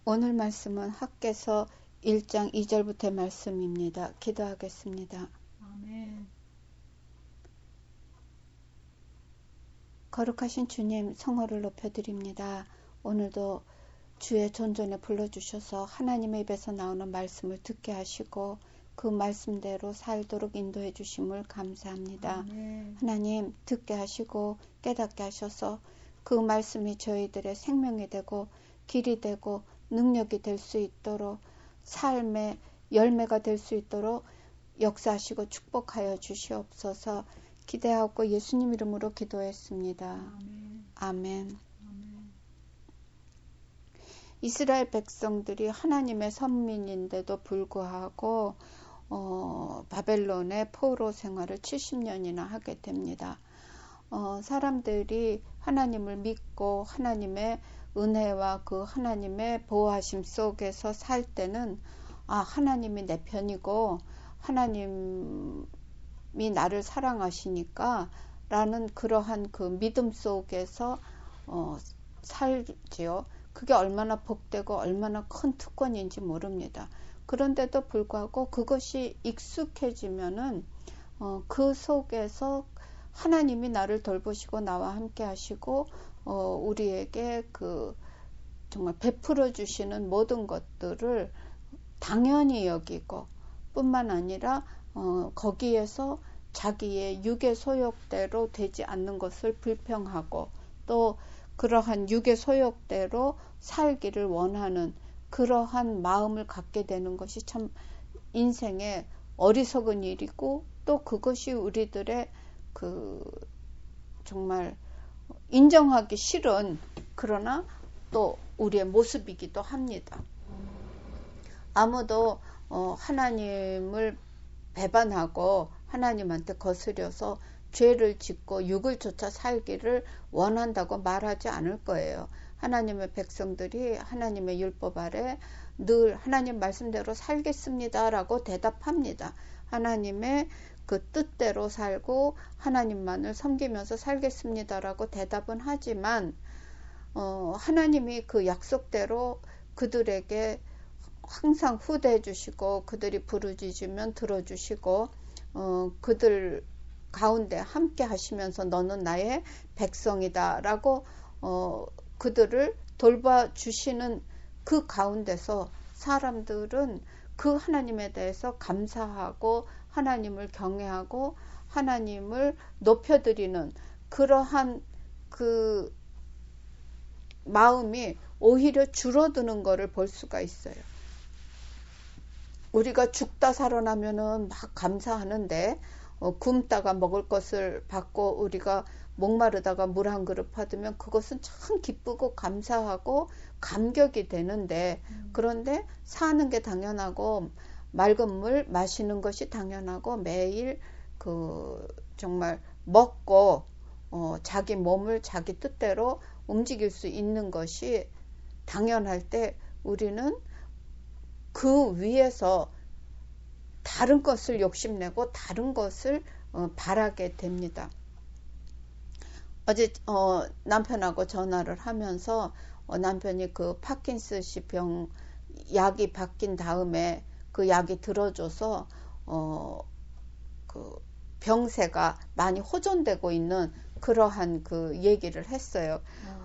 오늘 말씀은 학개서 1장 2절부터 말씀입니다. 기도하겠습니다. 아멘. 거룩하신 주님, 성호를 높여드립니다. 오늘도 주의 존전에 불러주셔서 하나님의 입에서 나오는 말씀을 듣게 하시고 그 말씀대로 살도록 인도해 주심을 감사합니다. 아멘. 하나님, 듣게 하시고 깨닫게 하셔서 그 말씀이 저희들의 생명이 되고 길이 되고 능력이 될 수 있도록 삶의 열매가 될 수 있도록 역사하시고 축복하여 주시옵소서. 기대하고 예수님 이름으로 기도했습니다. 아멘. 아멘. 아멘. 이스라엘 백성들이 하나님의 선민인데도 불구하고 바벨론의 포로 생활을 70년이나 하게 됩니다. 사람들이 하나님을 믿고 하나님의 은혜와 그 하나님의 보호하심 속에서 살 때는 하나님이 내 편이고 하나님이 나를 사랑하시니까 라는 그러한 그 믿음 속에서 살지요. 그게 얼마나 복되고 얼마나 큰 특권인지 모릅니다. 그런데도 불구하고 그것이 익숙해지면은 그 속에서 하나님이 나를 돌보시고 나와 함께 하시고 우리에게 그 정말 베풀어 주시는 모든 것들을 당연히 여기고 뿐만 아니라 거기에서 자기의 육의 소욕대로 되지 않는 것을 불평하고 또 그러한 육의 소욕대로 살기를 원하는 그러한 마음을 갖게 되는 것이 참 인생의 어리석은 일이고 또 그것이 우리들의 그 정말 인정하기 싫은 그러나 또 우리의 모습이기도 합니다. 아무도 하나님을 배반하고 하나님한테 거스려서 죄를 짓고 육을 쫓아 살기를 원한다고 말하지 않을 거예요. 하나님의 백성들이 하나님의 율법 아래 늘 하나님 말씀대로 살겠습니다 라고 대답합니다. 하나님의 그 뜻대로 살고 하나님만을 섬기면서 살겠습니다 라고 대답은 하지만 하나님이 그 약속대로 그들에게 항상 후대해 주시고 그들이 부르짖으면 들어주시고 그들 가운데 함께 하시면서 너는 나의 백성이다 라고 그들을 돌봐주시는 그 가운데서 사람들은 그 하나님에 대해서 감사하고 하나님을 경외하고 하나님을 높여드리는 그러한 그 마음이 오히려 줄어드는 것을 볼 수가 있어요. 우리가 죽다 살아나면은 막 감사하는데 굶다가 먹을 것을 받고 우리가 목마르다가 물 한 그릇 받으면 그것은 참 기쁘고 감사하고 감격이 되는데 그런데 사는 게 당연하고 맑은 물 마시는 것이 당연하고 매일 그 정말 먹고 자기 몸을 자기 뜻대로 움직일 수 있는 것이 당연할 때 우리는 그 위에서 다른 것을 욕심내고 다른 것을 바라게 됩니다. 어제 남편하고 전화를 하면서 남편이 그 파킨슨씨 병 약이 바뀐 다음에 그 약이 들어줘서 그 병세가 많이 호전되고 있는 그러한 그 얘기를 했어요.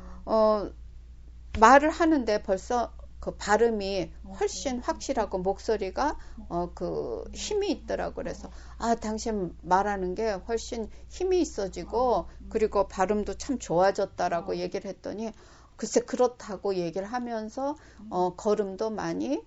말을 하는데 벌써 그 발음이 훨씬 확실하고 목소리가 그 힘이 있더라고. 그래서 당신 말하는 게 훨씬 힘이 있어지고 그리고 발음도 참 좋아졌다라고 얘기를 했더니 글쎄 그렇다고 얘기를 하면서 걸음도 많이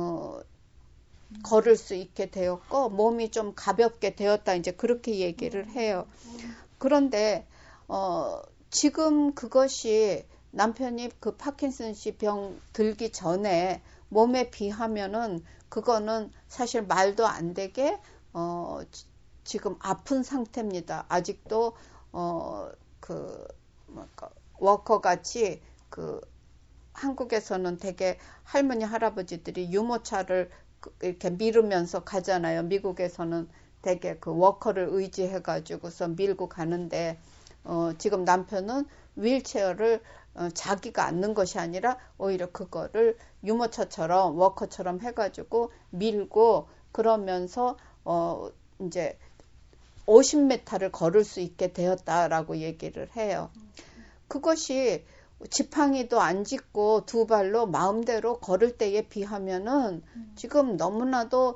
걸을 수 있게 되었고 몸이 좀 가볍게 되었다 이제 그렇게 얘기를 해요. 그런데 지금 그것이 남편이 그 파킨슨씨 병 들기 전에 몸에 비하면은 그거는 사실 말도 안 되게 지금 아픈 상태입니다. 아직도 그 워커 같이 그 한국에서는 되게 할머니 할아버지들이 유모차를 이렇게 밀으면서 가잖아요. 미국에서는 되게 그 워커를 의지해 가지고서 밀고 가는데 지금 남편은 휠체어를 자기가 앉는 것이 아니라 오히려 그거를 유모차처럼 워커처럼 해가지고 밀고 그러면서 이제 50m를 걸을 수 있게 되었다라고 얘기를 해요. 그것이 지팡이도 안 짚고 두 발로 마음대로 걸을 때에 비하면은 지금 너무나도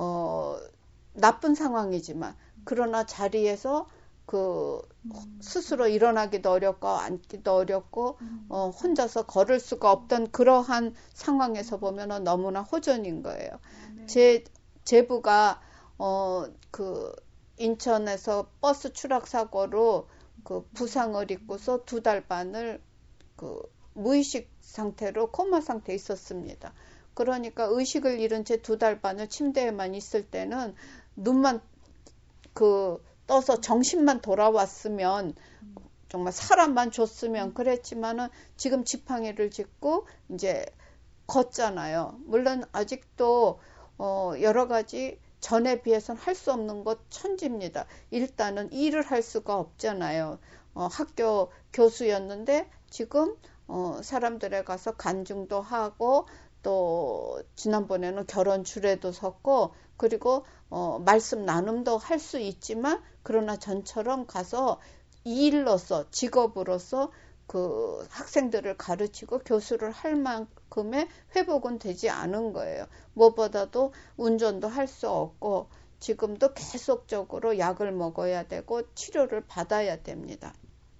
나쁜 상황이지만 그러나 자리에서 스스로 일어나기도 어렵고 앉기도 어렵고 혼자서 걸을 수가 없던 그러한 상황에서 보면은 너무나 호전인 거예요. 제부가 인천에서 버스 추락 사고로 부상을 입고서 2달 반을 무의식 상태로 코마 상태에 있었습니다. 그러니까 의식을 잃은 채 2달 반을 침대에만 있을 때는 눈만 떠서 정신만 돌아왔으면 정말 사람만 줬으면 그랬지만은 지금 지팡이를 짚고 이제 걷잖아요. 물론 아직도 여러 가지 전에 비해서는 할 수 없는 것 천지입니다. 일단은 일을 할 수가 없잖아요. 학교 교수였는데 지금 사람들에 가서 간증도 하고 또 지난번에는 결혼 주례도 섰고 그리고 말씀 나눔도 할 수 있지만 그러나 전처럼 가서 일로서 직업으로서 학생들을 가르치고 교수를 할 만큼의 회복은 되지 않은 거예요. 무엇보다도 운전도 할 수 없고 지금도 계속적으로 약을 먹어야 되고 치료를 받아야 됩니다.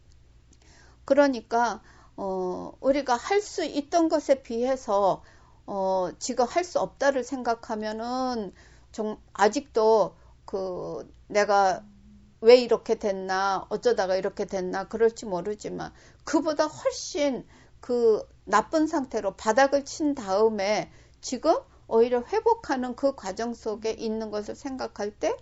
그러니까 우리가 할 수 있던 것에 비해서 지금 할 수 없다를 생각하면은 아직도 내가 왜 이렇게 됐나 어쩌다가 이렇게 됐나 그럴지 모르지만 그보다 훨씬 나쁜 상태로 바닥을 친 다음에 지금 오히려 회복하는 그 과정 속에 있는 것을 생각할 때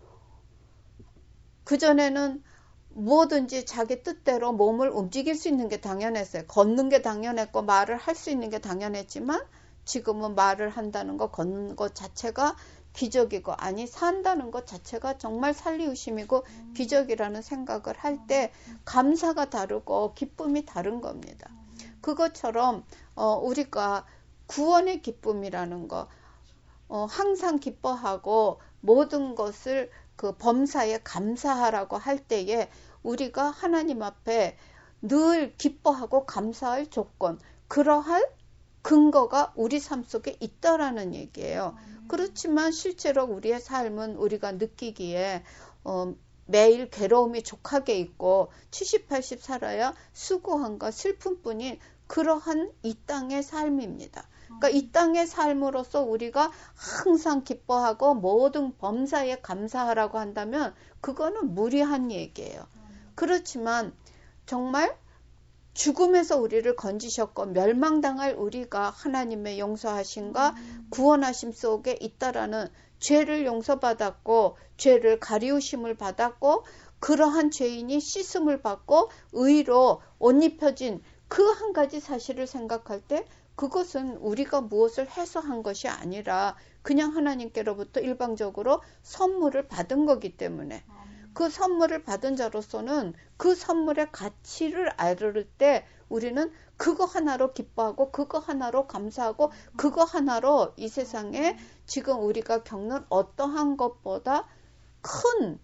그전에는 뭐든지 자기 뜻대로 몸을 움직일 수 있는 게 당연했어요. 걷는 게 당연했고 말을 할 수 있는 게 당연했지만 지금은 말을 한다는 거 걷는 것 자체가 기적이고 아니 산다는 것 자체가 정말 살리우심이고 기적이라는 생각을 할 때 감사가 다르고 기쁨이 다른 겁니다. 그것처럼 우리가 구원의 기쁨이라는 거 항상 기뻐하고 모든 것을 범사에 감사하라고 할 때에 우리가 하나님 앞에 늘 기뻐하고 감사할 조건 그러할 근거가 우리 삶 속에 있다라는 얘기예요. 그렇지만 실제로 우리의 삶은 우리가 느끼기에 매일 괴로움이 족하게 있고 70, 80 살아야 수고함과 슬픔뿐인 그러한 이 땅의 삶입니다. 그러니까 이 땅의 삶으로서 우리가 항상 기뻐하고 모든 범사에 감사하라고 한다면 그거는 무리한 얘기예요. 그렇지만 정말 죽음에서 우리를 건지셨고 멸망당할 우리가 하나님의 용서하심과 구원하심 속에 있다라는 죄를 용서받았고 죄를 가리우심을 받았고 그러한 죄인이 씻음을 받고 의로 옷 입혀진 그 한 가지 사실을 생각할 때 그것은 우리가 무엇을 해서 한 것이 아니라 그냥 하나님께로부터 일방적으로 선물을 받은 거기 때문에 그 선물을 받은 자로서는 그 선물의 가치를 알을 때 우리는 그거 하나로 기뻐하고 그거 하나로 감사하고 그거 하나로 이 세상에 지금 우리가 겪는 어떠한 것보다 큰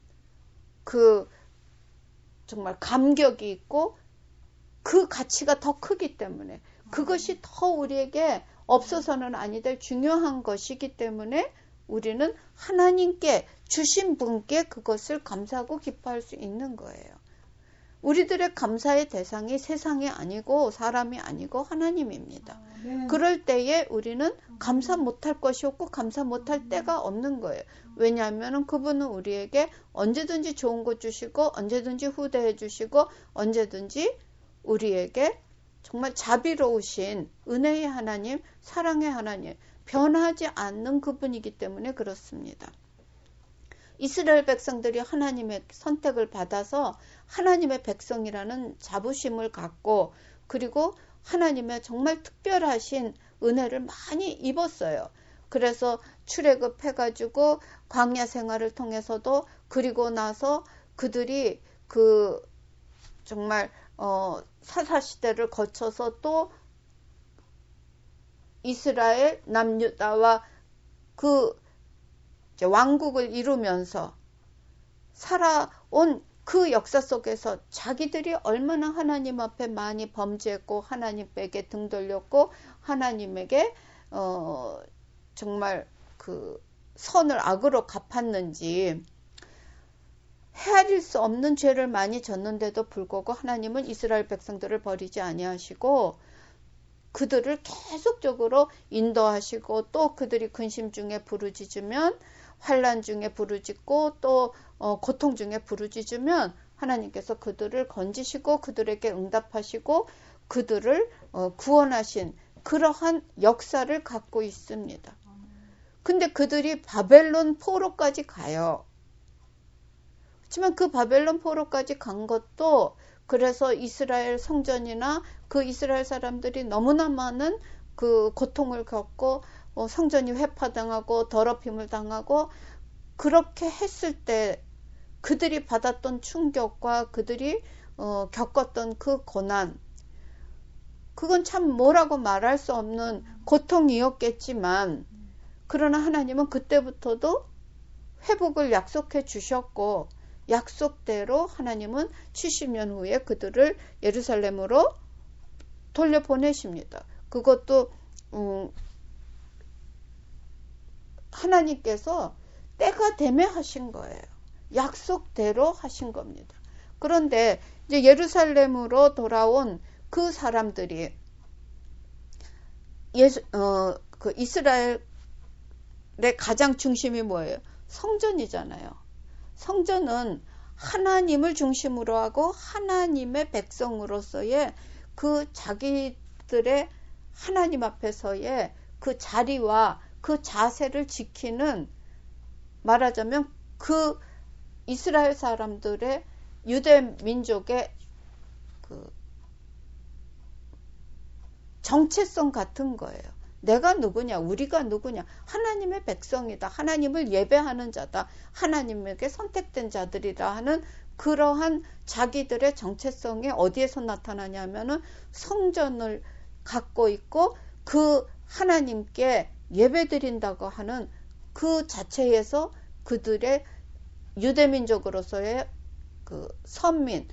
정말 감격이 있고 그 가치가 더 크기 때문에 그것이 더 우리에게 없어서는 아니 될 중요한 것이기 때문에 우리는 하나님께 주신 분께 그것을 감사하고 기뻐할 수 있는 거예요. 우리들의 감사의 대상이 세상이 아니고 사람이 아니고 하나님입니다. 그럴 때에 우리는 감사 못할 것이 없고 감사 못할 때가 없는 거예요. 왜냐하면 그분은 우리에게 언제든지 좋은 것 주시고 언제든지 후대해 주시고 언제든지 우리에게 정말 자비로우신 은혜의 하나님, 사랑의 하나님, 변하지 않는 그분이기 때문에 그렇습니다. 이스라엘 백성들이 하나님의 선택을 받아서 하나님의 백성이라는 자부심을 갖고 그리고 하나님의 정말 특별하신 은혜를 많이 입었어요. 그래서 출애굽해가지고 광야 생활을 통해서도 그리고 나서 그들이 정말 사사시대를 거쳐서 또 이스라엘 남유다와 그 왕국을 이루면서 살아온 그 역사 속에서 자기들이 얼마나 하나님 앞에 많이 범죄했고 하나님에게 등 돌렸고 하나님에게 정말 그 선을 악으로 갚았는지 헤아릴 수 없는 죄를 많이 졌는데도 불구하고 하나님은 이스라엘 백성들을 버리지 아니하시고 그들을 계속적으로 인도하시고 또 그들이 근심 중에 부르짖으면 환난 중에 부르짖고 또 고통 중에 부르짖으면 하나님께서 그들을 건지시고 그들에게 응답하시고 그들을 구원하신 그러한 역사를 갖고 있습니다. 근데 그들이 바벨론 포로까지 가요. 그렇지만 그 바벨론 포로까지 간 것도 그래서 이스라엘 성전이나 그 이스라엘 사람들이 너무나 많은 그 고통을 겪고 성전이 회파당하고 더럽힘을 당하고 그렇게 했을 때 그들이 받았던 충격과 그들이 겪었던 그 고난 그건 참 뭐라고 말할 수 없는 고통이었겠지만 그러나 하나님은 그때부터도 회복을 약속해 주셨고 약속대로 하나님은 70년 후에 그들을 예루살렘으로 돌려보내십니다. 그것도 하나님께서 때가 되매 하신 거예요. 약속대로 하신 겁니다. 그런데 이제 예루살렘으로 돌아온 그 사람들이 그 이스라엘의 가장 중심이 뭐예요? 성전이잖아요. 성전은 하나님을 중심으로 하고 하나님의 백성으로서의 그 자기들의 하나님 앞에서의 그 자리와 그 자세를 지키는 말하자면 그 이스라엘 사람들의 유대 민족의 그 정체성 같은 거예요. 내가 누구냐? 우리가 누구냐? 하나님의 백성이다. 하나님을 예배하는 자다. 하나님에게 선택된 자들이다 하는 그러한 자기들의 정체성이 어디에서 나타나냐면은 성전을 갖고 있고 그 하나님께 예배드린다고 하는 그 자체에서 그들의 유대민족으로서의 그 선민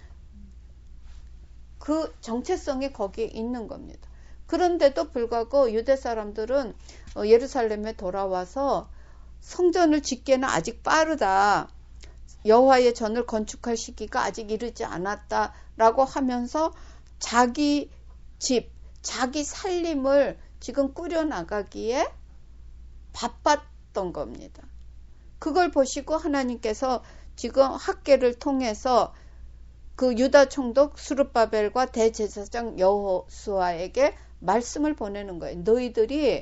그 정체성이 거기에 있는 겁니다. 그런데도 불구하고 유대 사람들은 예루살렘에 돌아와서 성전을 짓기에는 아직 빠르다. 여호와의 전을 건축할 시기가 아직 이르지 않았다라고 하면서 자기 집, 자기 살림을 지금 꾸려나가기에 바빴던 겁니다. 그걸 보시고 하나님께서 지금 학계를 통해서 그 유다 총독 스룹바벨과 대제사장 여호수아에게 말씀을 보내는 거예요. 너희들이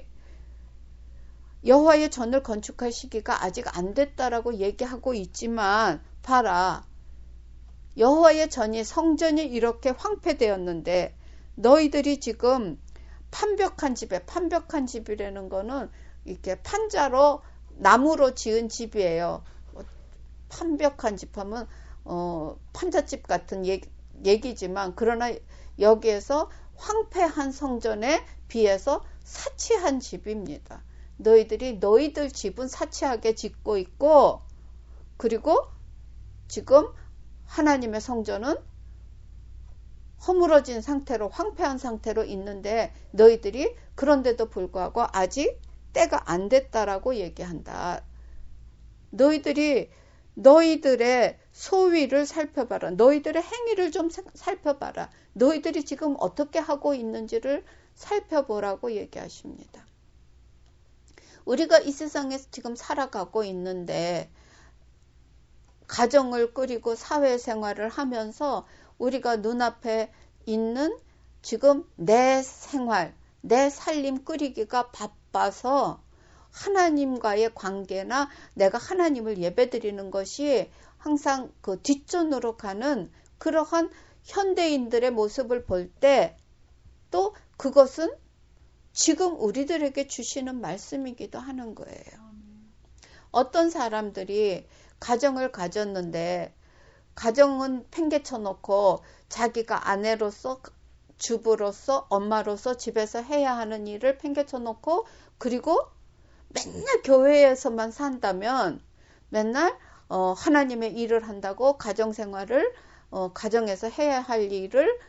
여호와의 전을 건축할 시기가 아직 안 됐다라고 얘기하고 있지만 봐라. 여호와의 전이 성전이 이렇게 황폐되었는데 너희들이 지금 판벽한 집이라는 거는 이렇게 판자로 나무로 지은 집이에요. 판벽한 집 하면 판잣집 같은 얘기지만 그러나 여기에서 황폐한 성전에 비해서 사치한 집입니다. 너희들이 너희들 집은 사치하게 짓고 있고 그리고 지금 하나님의 성전은 허물어진 상태로 황폐한 상태로 있는데 너희들이 그런데도 불구하고 아직 때가 안 됐다라고 얘기한다. 너희들이 너희들의 소위를 살펴봐라. 너희들의 행위를 좀 살펴봐라. 너희들이 지금 어떻게 하고 있는지를 살펴보라고 얘기하십니다. 우리가 이 세상에서 지금 살아가고 있는데 가정을 꾸리고 사회생활을 하면서 우리가 눈앞에 있는 지금 내 생활, 내 살림 꾸리기가 바빠서 하나님과의 관계나 내가 하나님을 예배드리는 것이 항상 그 뒷전으로 가는 그러한 현대인들의 모습을 볼 때 또 그것은 지금 우리들에게 주시는 말씀이기도 하는 거예요. 어떤 사람들이 가정을 가졌는데 가정은 팽개쳐 놓고 자기가 아내로서 주부로서 엄마로서 집에서 해야 하는 일을 팽개쳐 놓고 그리고 맨날 교회에서만 산다면 맨날 하나님의 일을 한다고 가정생활을 가정에서 해야 할 일을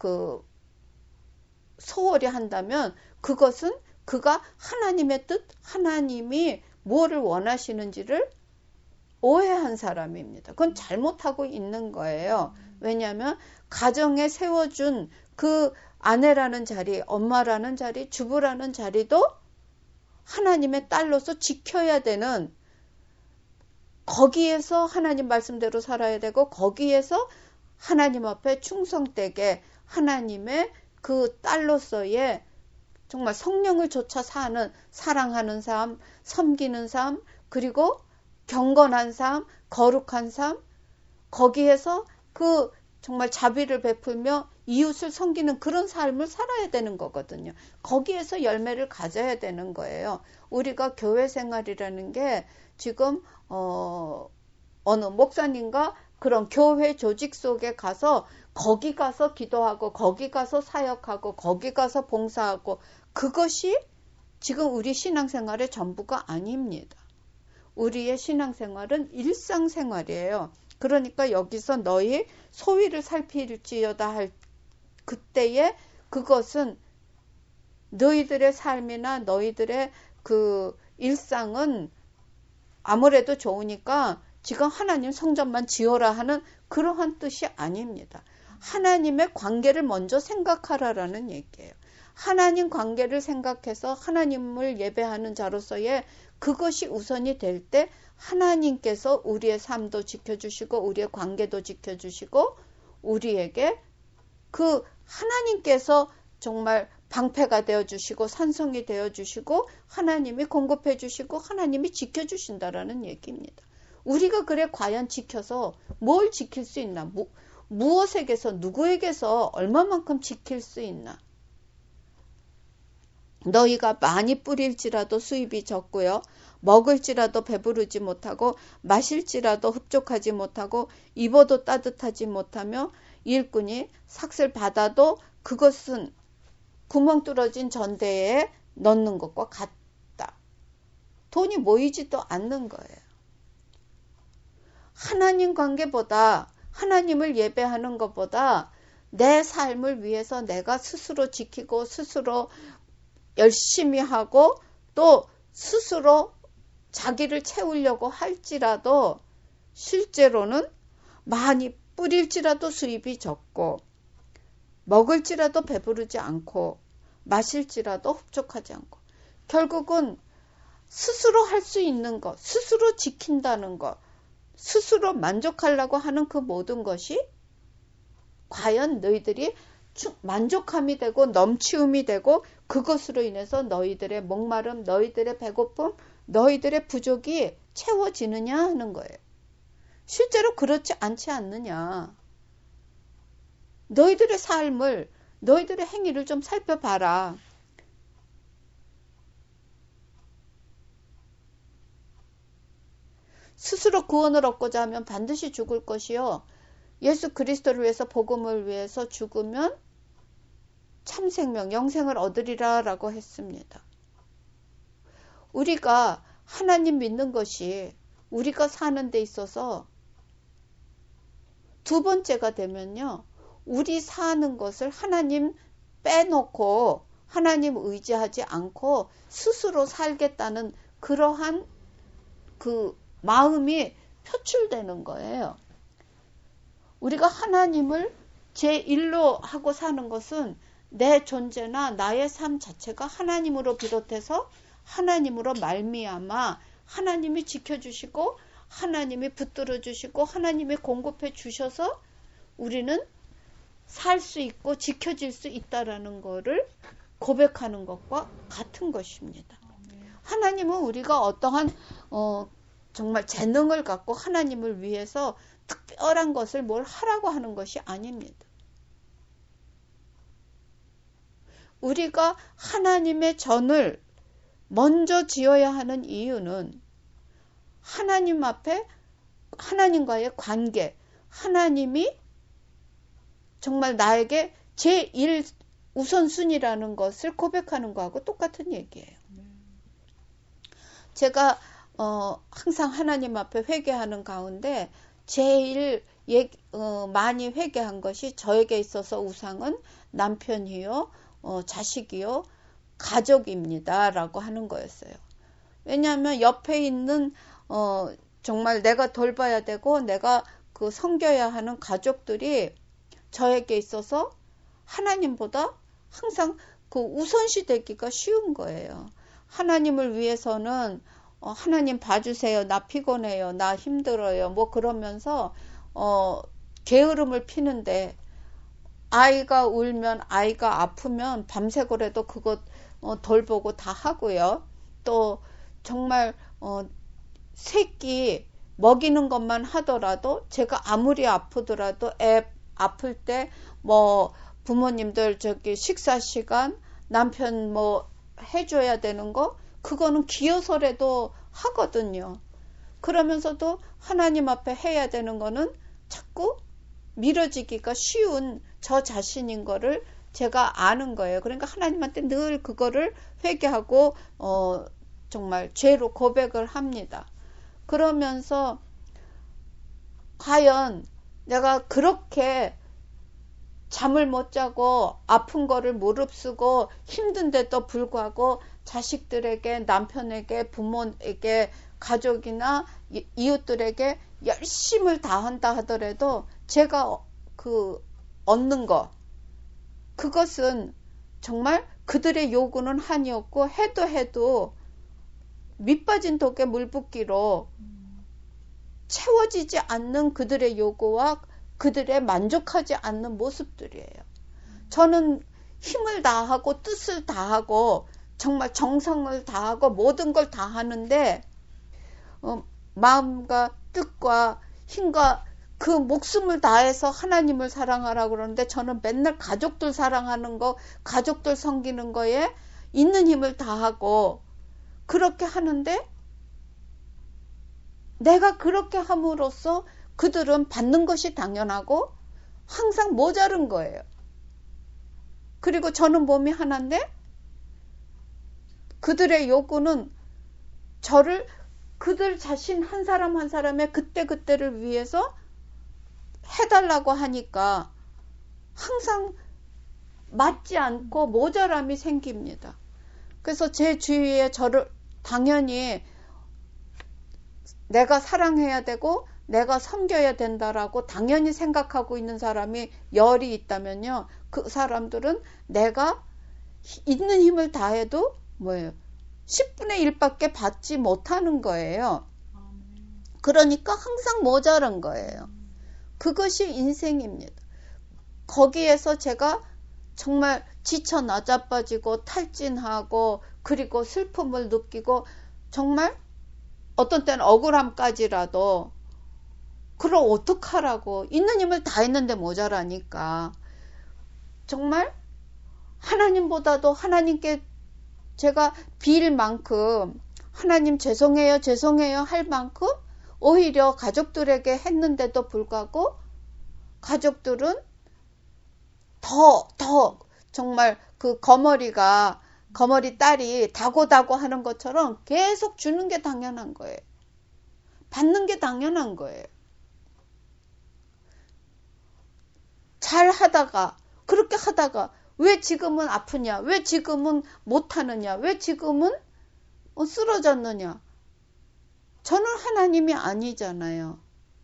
소홀히 한다면 그것은 그가 하나님의 뜻, 하나님이 뭐를 원하시는지를 오해한 사람입니다. 그건 잘못하고 있는 거예요. 왜냐하면 가정에 세워준 그 아내라는 자리, 엄마라는 자리, 주부라는 자리도 하나님의 딸로서 지켜야 되는, 거기에서 하나님 말씀대로 살아야 되고 거기에서 하나님 앞에 충성되게 하나님의 그 딸로서의 정말 성령을 좇아 사는, 사랑하는 삶, 섬기는 삶, 그리고 경건한 삶, 거룩한 삶, 거기에서 그 정말 자비를 베풀며 이웃을 섬기는 그런 삶을 살아야 되는 거거든요. 거기에서 열매를 가져야 되는 거예요. 우리가 교회 생활이라는 게 지금 어느 목사님과 그런 교회 조직 속에 가서 거기 가서 기도하고 거기 가서 사역하고 거기 가서 봉사하고 그것이 지금 우리 신앙생활의 전부가 아닙니다. 우리의 신앙생활은 일상생활이에요. 그러니까 여기서 너희 소위를 살필지어다 할 그때에 그것은 너희들의 삶이나 너희들의 그 일상은 아무래도 좋으니까 지금 하나님 성전만 지어라 하는 그러한 뜻이 아닙니다. 하나님의 관계를 먼저 생각하라라는 얘기예요. 하나님 관계를 생각해서 하나님을 예배하는 자로서의 그것이 우선이 될 때 하나님께서 우리의 삶도 지켜주시고 우리의 관계도 지켜주시고 우리에게 그 하나님께서 정말 방패가 되어주시고 산성이 되어주시고 하나님이 공급해주시고 하나님이 지켜주신다라는 얘기입니다. 우리가 그래 과연 지켜서 뭘 지킬 수 있나? 무엇에게서 누구에게서 얼마만큼 지킬 수 있나? 너희가 많이 뿌릴지라도 수입이 적고요. 먹을지라도 배부르지 못하고 마실지라도 흡족하지 못하고 입어도 따뜻하지 못하며 일꾼이 삭슬 받아도 그것은 구멍 뚫어진 전대에 넣는 것과 같다. 돈이 모이지도 않는 거예요. 하나님 관계보다 하나님을 예배하는 것보다 내 삶을 위해서 내가 스스로 지키고 스스로 열심히 하고 또 스스로 자기를 채우려고 할지라도 실제로는 많이 뿌릴지라도 수입이 적고 먹을지라도 배부르지 않고 마실지라도 흡족하지 않고 결국은 스스로 할 수 있는 것, 스스로 지킨다는 것, 스스로 만족하려고 하는 그 모든 것이 과연 너희들이 만족함이 되고 넘치움이 되고 그것으로 인해서 너희들의 목마름, 너희들의 배고픔, 너희들의 부족이 채워지느냐 하는 거예요. 실제로 그렇지 않지 않느냐. 너희들의 삶을, 너희들의 행위를 좀 살펴봐라. 스스로 구원을 얻고자 하면 반드시 죽을 것이요. 예수 그리스도를 위해서 복음을 위해서 죽으면 참 생명, 영생을 얻으리라 라고 했습니다. 우리가 하나님 믿는 것이 우리가 사는 데 있어서 두 번째가 되면요. 우리 사는 것을 하나님 빼놓고 하나님 의지하지 않고 스스로 살겠다는 그러한 그 마음이 표출되는 거예요. 우리가 하나님을 제1로 하고 사는 것은 내 존재나 나의 삶 자체가 하나님으로 비롯해서 하나님으로 말미암아 하나님이 지켜주시고 하나님이 붙들어 주시고 하나님이 공급해 주셔서 우리는 살 수 있고 지켜질 수 있다라는 것을 고백하는 것과 같은 것입니다. 하나님은 우리가 어떠한 정말 재능을 갖고 하나님을 위해서 특별한 것을 뭘 하라고 하는 것이 아닙니다. 우리가 하나님의 전을 먼저 지어야 하는 이유는 하나님 앞에 하나님과의 관계, 하나님이 정말 나에게 제1 우선순위라는 것을 고백하는 거하고 똑같은 얘기예요. 제가 항상 하나님 앞에 회개하는 가운데 제일 많이 회개한 것이 저에게 있어서 우상은 남편이요, 자식이요, 가족입니다 라고 하는 거였어요. 왜냐하면 옆에 있는 정말 내가 돌봐야 되고 내가 그 섬겨야 하는 가족들이 저에게 있어서 하나님보다 항상 그 우선시 되기가 쉬운 거예요. 하나님을 위해서는 하나님 봐주세요. 나 피곤해요. 나 힘들어요. 뭐 그러면서 게으름을 피는데 아이가 울면 아이가 아프면 밤새고라도 그것 돌보고 다 하고요. 또 정말 새끼 먹이는 것만 하더라도 제가 아무리 아프더라도 애 아플 때 뭐 부모님들 식사 시간 남편 뭐 해줘야 되는 거 그거는 기어서라도 하거든요. 그러면서도 하나님 앞에 해야 되는 거는 자꾸 미뤄지기가 쉬운 저 자신인 거를 제가 아는 거예요. 그러니까 하나님한테 늘 그거를 회개하고 정말 죄로 고백을 합니다. 그러면서 과연 내가 그렇게 잠을 못 자고 아픈 거를 무릅쓰고 힘든데도 불구하고 자식들에게 남편에게 부모에게 가족이나 이웃들에게 열심을 다한다 하더라도 제가 얻는 거 그것은 정말 그들의 요구는 한이 없고 해도 밑빠진 독에 물 붓기로 채워지지 않는 그들의 요구와 그들의 만족하지 않는 모습들이에요. 저는 힘을 다하고 뜻을 다하고 정말 정성을 다하고 모든 걸 다 하는데 마음과 뜻과 힘과 그 목숨을 다해서 하나님을 사랑하라고 그러는데 저는 맨날 가족들 사랑하는 거, 가족들 섬기는 거에 있는 힘을 다하고 그렇게 하는데 내가 그렇게 함으로써 그들은 받는 것이 당연하고 항상 모자른 거예요. 그리고 저는 몸이 하나인데 그들의 요구는 저를 그들 자신 한 사람 한 사람의 그때그때를 위해서 해달라고 하니까 항상 맞지 않고 모자람이 생깁니다. 그래서 제 주위에 저를 당연히 내가 사랑해야 되고 내가 섬겨야 된다라고 당연히 생각하고 있는 사람이 열이 있다면요. 그 사람들은 내가 있는 힘을 다해도 뭐예요? 10분의 1밖에 받지 못하는 거예요. 그러니까 항상 모자란 거예요. 그것이 인생입니다. 거기에서 제가 정말 지쳐 나자빠지고 탈진하고 그리고 슬픔을 느끼고 정말 어떤 때는 억울함까지라도 그럼 어떡하라고 있는 힘을 다 했는데 모자라니까 정말 하나님보다도 하나님께 제가 빌 만큼 하나님 죄송해요 할 만큼 오히려 가족들에게 했는데도 불구하고 가족들은 더 정말 그 거머리 딸이 다고 하는 것처럼 계속 주는 게 당연한 거예요. 받는 게 당연한 거예요. 잘 하다가 그렇게 하다가 왜 지금은 아프냐? 왜 지금은 못하느냐? 왜 지금은 쓰러졌느냐? 저는 하나님이 아니잖아요.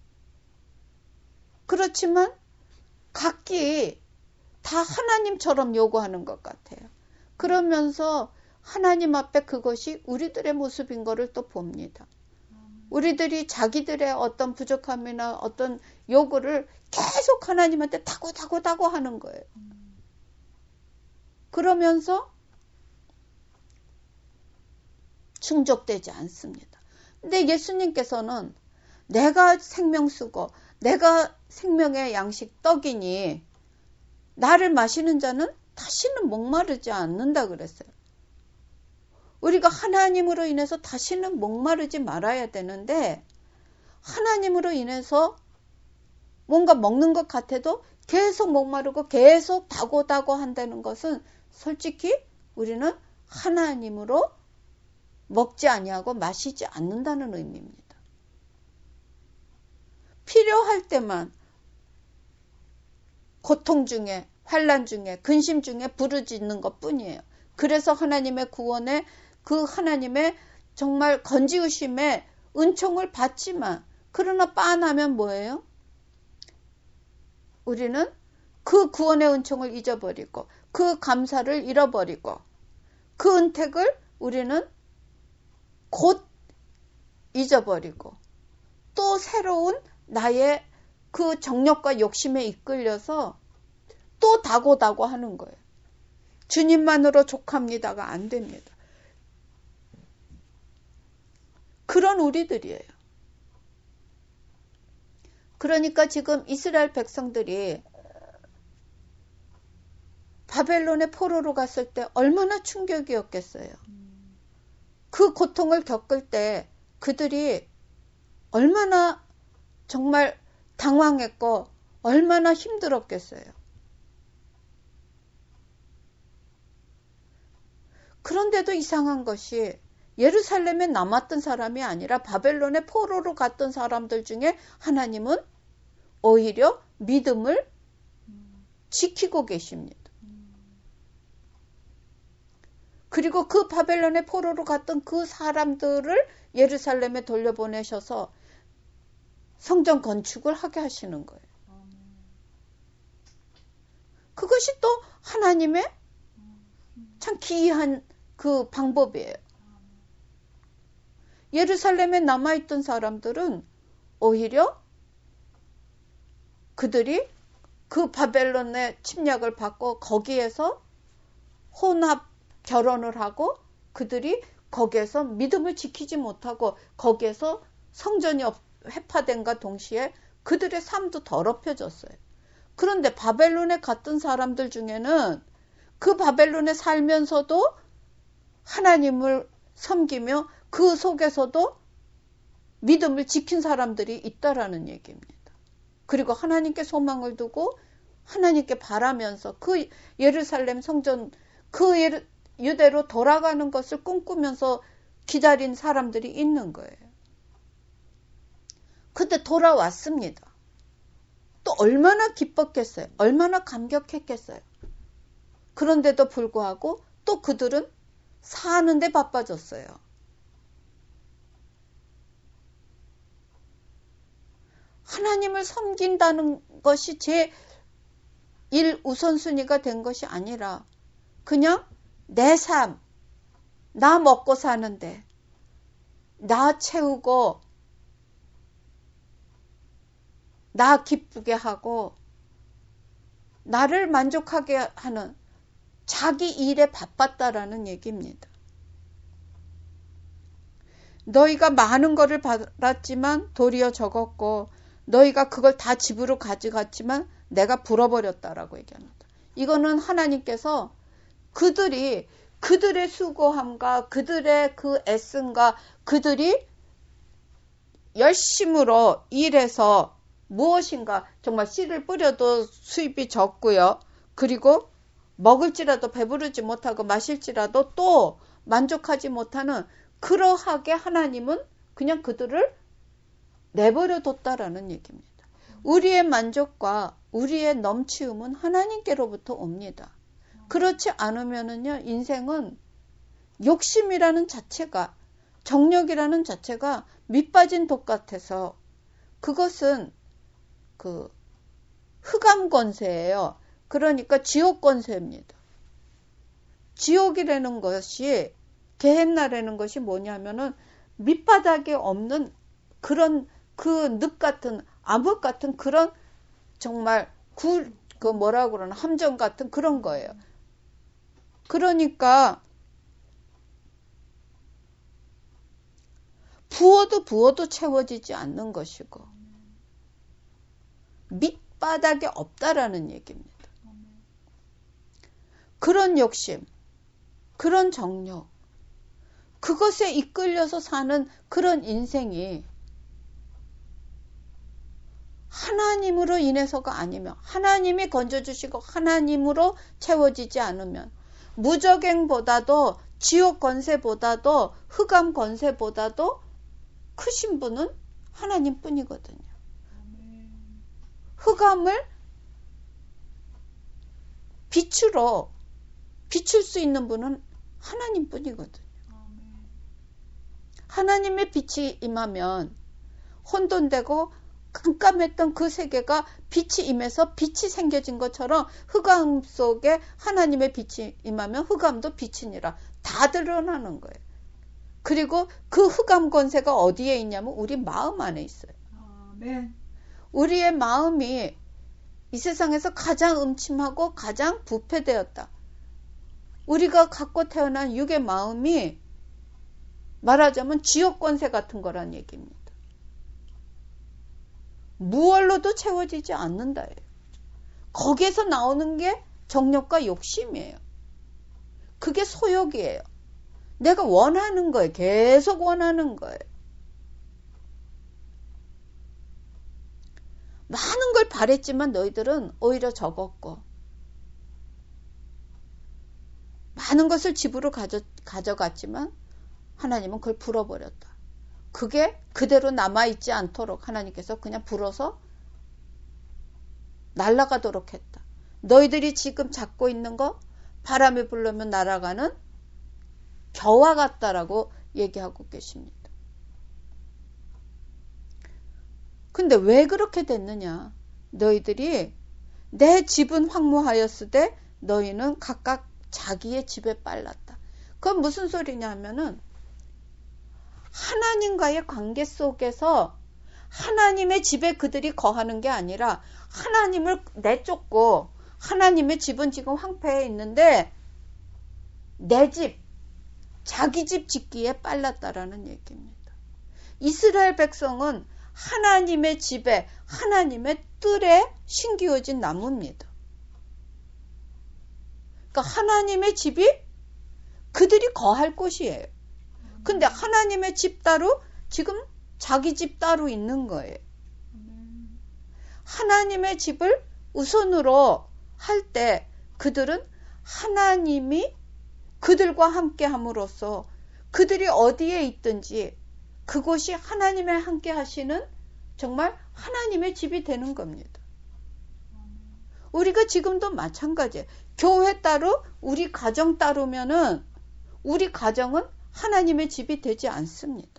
그렇지만 각기 다 하나님처럼 요구하는 것 같아요. 그러면서 하나님 앞에 그것이 우리들의 모습인 거를 또 봅니다. 우리들이 자기들의 어떤 부족함이나 어떤 요구를 계속 하나님한테 다고 하는 거예요. 그러면서 충족되지 않습니다. 근데 예수님께서는 내가 생명 쓰고 내가 생명의 양식 떡이니 나를 마시는 자는 다시는 목마르지 않는다 그랬어요. 우리가 하나님으로 인해서 다시는 목마르지 말아야 되는데 하나님으로 인해서 뭔가 먹는 것 같아도 계속 목마르고 계속 다고다고 한다는 것은 솔직히 우리는 하나님으로 먹지 아니하고 마시지 않는다는 의미입니다. 필요할 때만 고통 중에, 환난 중에, 근심 중에 부르짖는 것뿐이에요. 그래서 하나님의 구원에, 그 하나님의 정말 건지으심에 은총을 받지만, 그러나 빤하면 뭐예요? 우리는 그 구원의 은총을 잊어버리고, 그 감사를 잃어버리고, 그 은택을 우리는 곧 잊어버리고, 또 새로운 나의 그 정욕과 욕심에 이끌려서 또 다고다고 하는 거예요. 주님만으로 족합니다가 안 됩니다. 그런 우리들이에요. 그러니까 지금 이스라엘 백성들이 바벨론의 포로로 갔을 때 얼마나 충격이었겠어요. 그 고통을 겪을 때 그들이 얼마나 정말 당황했고 얼마나 힘들었겠어요. 그런데도 이상한 것이 예루살렘에 남았던 사람이 아니라 바벨론의 포로로 갔던 사람들 중에 하나님은 오히려 믿음을 지키고 계십니다. 그리고 그 바벨론의 포로로 갔던 그 사람들을 예루살렘에 돌려보내셔서 성전 건축을 하게 하시는 거예요. 그것이 또 하나님의 참 기이한 그 방법이에요. 예루살렘에 남아있던 사람들은 오히려 그들이 그 바벨론의 침략을 받고 거기에서 혼합 결혼을 하고 그들이 거기에서 믿음을 지키지 못하고 거기에서 성전이 회파된과 동시에 그들의 삶도 더럽혀졌어요. 그런데 바벨론에 갔던 사람들 중에는 그 바벨론에 살면서도 하나님을 섬기며 그 속에서도 믿음을 지킨 사람들이 있다라는 얘기입니다. 그리고 하나님께 소망을 두고 하나님께 바라면서 그 예루살렘 성전 그 유대로 돌아가는 것을 꿈꾸면서 기다린 사람들이 있는 거예요. 근데 돌아왔습니다. 또 얼마나 기뻤겠어요. 얼마나 감격했겠어요. 그런데도 불구하고 또 그들은 사는데 바빠졌어요. 하나님을 섬긴다는 것이 제 1 우선순위가 된 것이 아니라 그냥 내 삶, 나 먹고 사는데 나 채우고 나 기쁘게 하고 나를 만족하게 하는 자기 일에 바빴다라는 얘기입니다. 너희가 많은 것을 받았지만 도리어 적었고 너희가 그걸 다 집으로 가져갔지만 내가 불어버렸다라고 얘기합니다. 이거는 하나님께서 그들의 수고함과 그들의 그 애씀과 그들이 열심으로 일해서 무엇인가 정말 씨를 뿌려도 수입이 적고요. 그리고 먹을지라도 배부르지 못하고 마실지라도 또 만족하지 못하는 그러하게 하나님은 그냥 그들을 내버려 뒀다라는 얘기입니다. 우리의 만족과 우리의 넘치움은 하나님께로부터 옵니다. 그렇지 않으면은요, 인생은 욕심이라는 자체가, 정욕이라는 자체가 밑빠진 독 같아서 그것은 그 흑암 권세예요. 그러니까 지옥 권세입니다. 지옥이라는 것이, 게헨나라는 것이 뭐냐면은 밑바닥에 없는 그런 그 늪 같은, 암흑 같은 그런 정말 그 뭐라고 그러나 함정 같은 그런 거예요. 그러니까 부어도 채워지지 않는 것이고 밑바닥에 없다라는 얘기입니다. 그런 욕심, 그런 정욕, 그것에 이끌려서 사는 그런 인생이 하나님으로 인해서가 아니면, 하나님이 건져주시고 하나님으로 채워지지 않으면, 무적행보다도 지옥 권세보다도 흑암 권세보다도 크신 분은 하나님 뿐이거든요. 흑암을 빛으로 비출 수 있는 분은 하나님 뿐이거든요. 하나님의 빛이 임하면 혼돈되고 깜깜했던 그 세계가 빛이 임해서 빛이 생겨진 것처럼 흑암 속에 하나님의 빛이 임하면 흑암도 빛이니라. 다 드러나는 거예요. 그리고 그 흑암 권세가 어디에 있냐면 우리 마음 안에 있어요. 아멘. 우리의 마음이 이 세상에서 가장 음침하고 가장 부패되었다. 우리가 갖고 태어난 육의 마음이 말하자면 지옥 권세 같은 거란 얘기입니다. 무얼로도 채워지지 않는다예요. 거기에서 나오는 게 정욕과 욕심이에요. 그게 소욕이에요. 내가 원하는 거예요. 계속 원하는 거예요. 많은 걸 바랬지만 너희들은 오히려 적었고, 많은 것을 집으로 가져갔지만 하나님은 그걸 불어버렸다. 그게 그대로 남아있지 않도록 하나님께서 그냥 불어서 날아가도록 했다. 너희들이 지금 잡고 있는 거 바람이 불르면 날아가는 겨와 같다라고 얘기하고 계십니다. 근데 왜 그렇게 됐느냐? 너희들이 내 집은 황무하였으되 너희는 각각 자기의 집에 빨랐다. 그건 무슨 소리냐 하면은 하나님과의 관계 속에서 하나님의 집에 그들이 거하는 게 아니라 하나님을 내쫓고, 하나님의 집은 지금 황폐해 있는데 내 집, 자기 집 짓기에 빨랐다라는 얘기입니다. 이스라엘 백성은 하나님의 집에, 하나님의 뜰에 심기어진 나무입니다. 그러니까 하나님의 집이 그들이 거할 곳이에요. 근데 하나님의 집 따로 지금 자기 집 따로 있는 거예요. 하나님의 집을 우선으로 할 때 그들은 하나님이 그들과 함께 함으로써 그들이 어디에 있든지 그곳이 하나님의 함께 하시는 정말 하나님의 집이 되는 겁니다. 우리가 지금도 마찬가지예요. 교회 따로 우리 가정 따르면은 우리 가정은 하나님의 집이 되지 않습니다.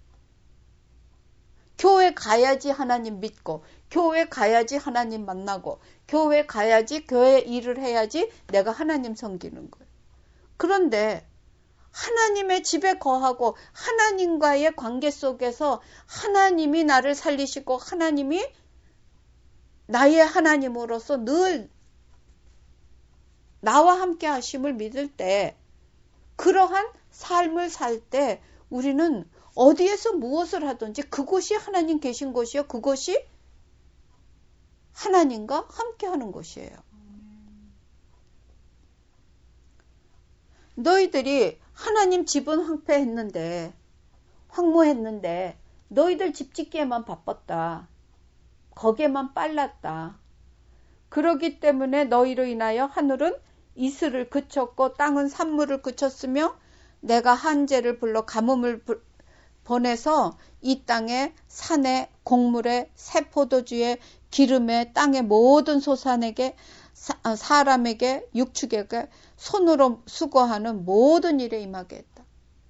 교회 가야지 하나님 믿고, 교회 가야지 하나님 만나고, 교회 가야지 교회 일을 해야지 내가 하나님 섬기는 거예요. 그런데 하나님의 집에 거하고 하나님과의 관계 속에서 하나님이 나를 살리시고 하나님이 나의 하나님으로서 늘 나와 함께 하심을 믿을 때, 그러한 삶을 살 때 우리는 어디에서 무엇을 하든지 그곳이 하나님 계신 곳이요, 그곳이 하나님과 함께 하는 곳이에요. 너희들이 하나님 집은 황무했는데 너희들 집 짓기에만 바빴다. 거기에만 빨랐다. 그러기 때문에 너희로 인하여 하늘은 이슬을 그쳤고 땅은 산물을 그쳤으며 내가 한재를 불러 가뭄을 보내서 이 땅에 산에 곡물에 새 포도주에 기름에 땅의 모든 소산에게 사람에게 육축에게 손으로 수고하는 모든 일에 임하게 했다.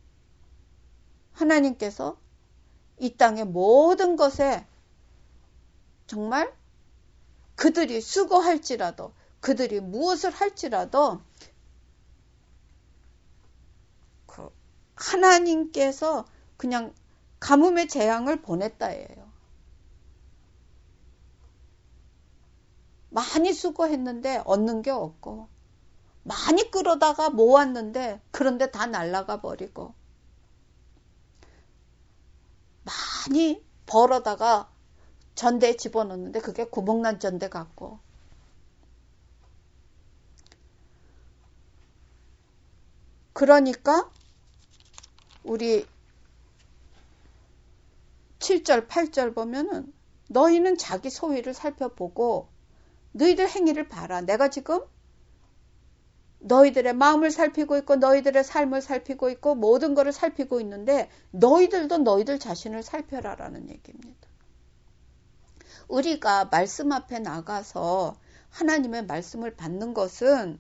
하나님께서 이 땅의 모든 것에 정말 그들이 수고할지라도, 그들이 무엇을 할지라도 하나님께서 그냥 가뭄의 재앙을 보냈다예요. 많이 수고했는데 얻는 게 없고, 많이 끌어다가 모았는데 그런데 다 날아가 버리고, 많이 벌어다가 전대에 집어넣는데 그게 구멍난 전대 같고, 그러니까 우리 7절 8절 보면은 너희는 자기 소위를 살펴보고 너희들 행위를 봐라. 내가 지금 너희들의 마음을 살피고 있고 너희들의 삶을 살피고 있고 모든 것을 살피고 있는데 너희들도 너희들 자신을 살펴라라는 얘기입니다. 우리가 말씀 앞에 나가서 하나님의 말씀을 받는 것은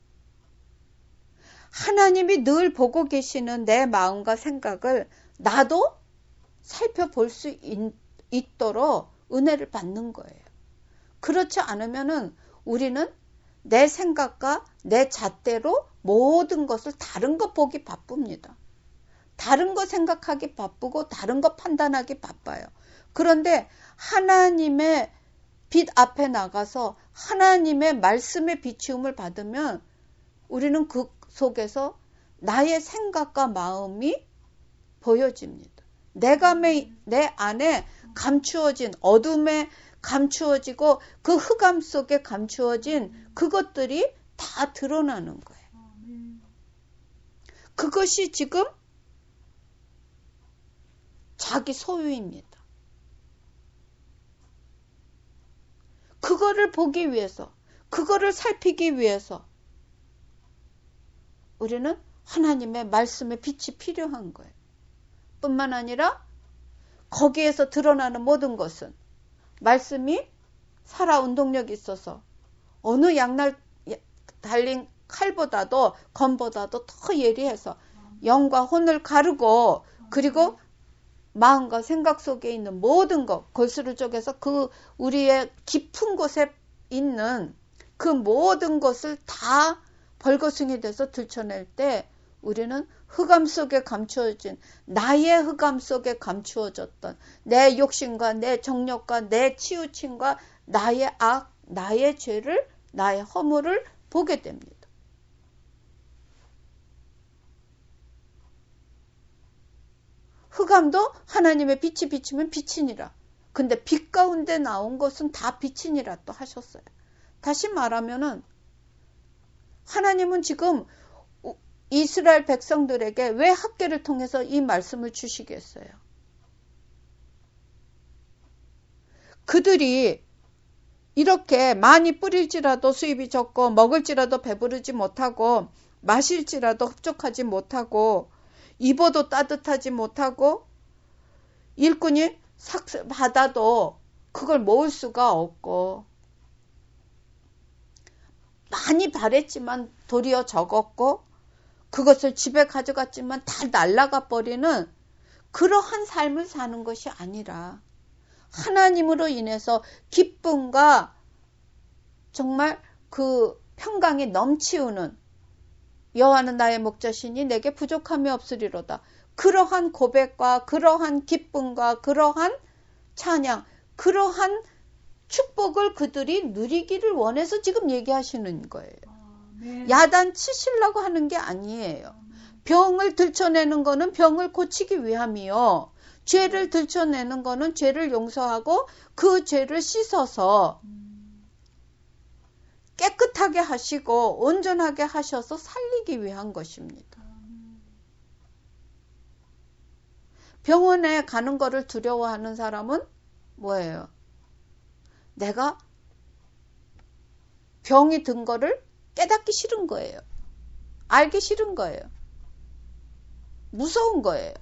하나님이 늘 보고 계시는 내 마음과 생각을 나도 살펴볼 수 있도록 은혜를 받는 거예요. 그렇지 않으면은 우리는 내 생각과 내 잣대로 모든 것을 다른 거 보기 바쁩니다. 다른 거 생각하기 바쁘고 다른 거 판단하기 바빠요. 그런데 하나님의 빛 앞에 나가서 하나님의 말씀의 비추음을 받으면 우리는 그 속에서 나의 생각과 마음이 보여집니다. 내 안에 감추어진 어둠에 감추어지고 그 흑암 속에 감추어진 그것들이 다 드러나는 거예요. 그것이 지금 자기 소유입니다. 그거를 보기 위해서, 그거를 살피기 위해서 우리는 하나님의 말씀의 빛이 필요한 거예요. 뿐만 아니라 거기에서 드러나는 모든 것은 말씀이 살아 운동력이 있어서 어느 양날 달린 칼보다도 검보다도 더 예리해서 영과 혼을 가르고 그리고 마음과 생각 속에 있는 모든 것, 골수를 쪼개서 그 우리의 깊은 곳에 있는 그 모든 것을 다 벌거숭이 돼서 들춰낼 때 우리는 흑암 속에 감추어진 나의 흑암 속에 감추어졌던 내 욕심과 내 정욕과 내 치우침과 나의 악, 나의 죄를, 나의 허물을 보게 됩니다. 흑암도 하나님의 빛이 비치면 빛이니라. 근데 빛 가운데 나온 것은 다 빛이니라 또 하셨어요. 다시 말하면은 하나님은 지금 이스라엘 백성들에게 왜 학개를 통해서 이 말씀을 주시겠어요? 그들이 이렇게 많이 뿌릴지라도 수입이 적고 먹을지라도 배부르지 못하고 마실지라도 흡족하지 못하고 입어도 따뜻하지 못하고 일꾼이 받아도 그걸 모을 수가 없고 많이 바랬지만 도리어 적었고 그것을 집에 가져갔지만 다 날아가 버리는 그러한 삶을 사는 것이 아니라 하나님으로 인해서 기쁨과 정말 그 평강이 넘치우는 여호와는 나의 목자시니 내게 부족함이 없으리로다. 그러한 고백과 그러한 기쁨과 그러한 찬양, 그러한 축복을 그들이 누리기를 원해서 지금 얘기하시는 거예요. 야단 치시려고 하는 게 아니에요. 병을 들춰내는 거는 병을 고치기 위함이요. 죄를 들춰내는 거는 죄를 용서하고 그 죄를 씻어서 깨끗하게 하시고 온전하게 하셔서 살리기 위한 것입니다. 병원에 가는 거를 두려워하는 사람은 뭐예요? 내가 병이 든 거를 깨닫기 싫은 거예요. 알기 싫은 거예요. 무서운 거예요.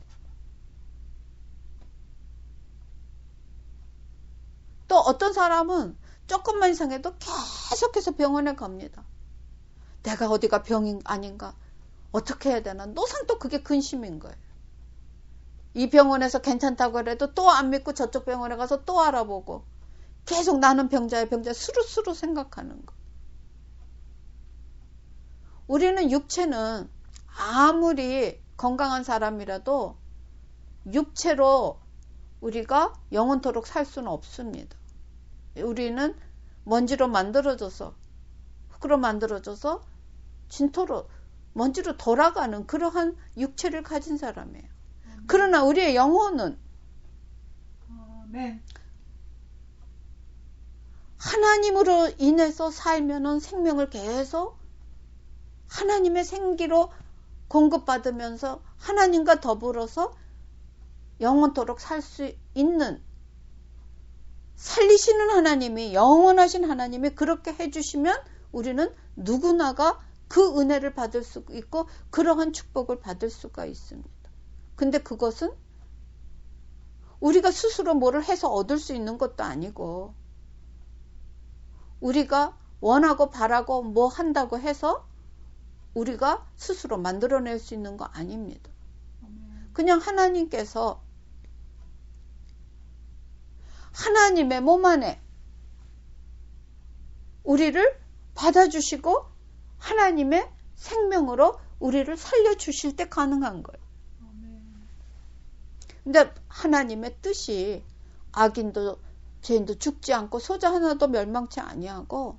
또 어떤 사람은 조금만 이상해도 계속해서 병원에 갑니다. 내가 어디가 병인 아닌가? 어떻게 해야 되나? 노상 또 그게 근심인 거예요. 이 병원에서 괜찮다고 해도 또 안 믿고 저쪽 병원에 가서 또 알아보고 계속 나는 병자야 수루수루 생각하는 거. 우리는 육체는 아무리 건강한 사람이라도 육체로 우리가 영원토록 살 수는 없습니다. 우리는 먼지로 만들어져서 흙으로 만들어져서 진토로 먼지로 돌아가는 그러한 육체를 가진 사람이에요. 그러나 우리의 영혼은 하나님으로 인해서 살면은 생명을 계속 하나님의 생기로 공급받으면서 하나님과 더불어서 영원토록 살 수 있는 살리시는 하나님이, 영원하신 하나님이 그렇게 해주시면 우리는 누구나가 그 은혜를 받을 수 있고 그러한 축복을 받을 수가 있습니다. 근데 그것은 우리가 스스로 뭐를 해서 얻을 수 있는 것도 아니고, 우리가 원하고 바라고 뭐 한다고 해서 우리가 스스로 만들어낼 수 있는 거 아닙니다. 그냥 하나님께서 하나님의 몸 안에 우리를 받아주시고 하나님의 생명으로 우리를 살려주실 때 가능한 거예요. 근데 하나님의 뜻이 악인도 죄인도 죽지 않고 소자 하나도 멸망치 아니하고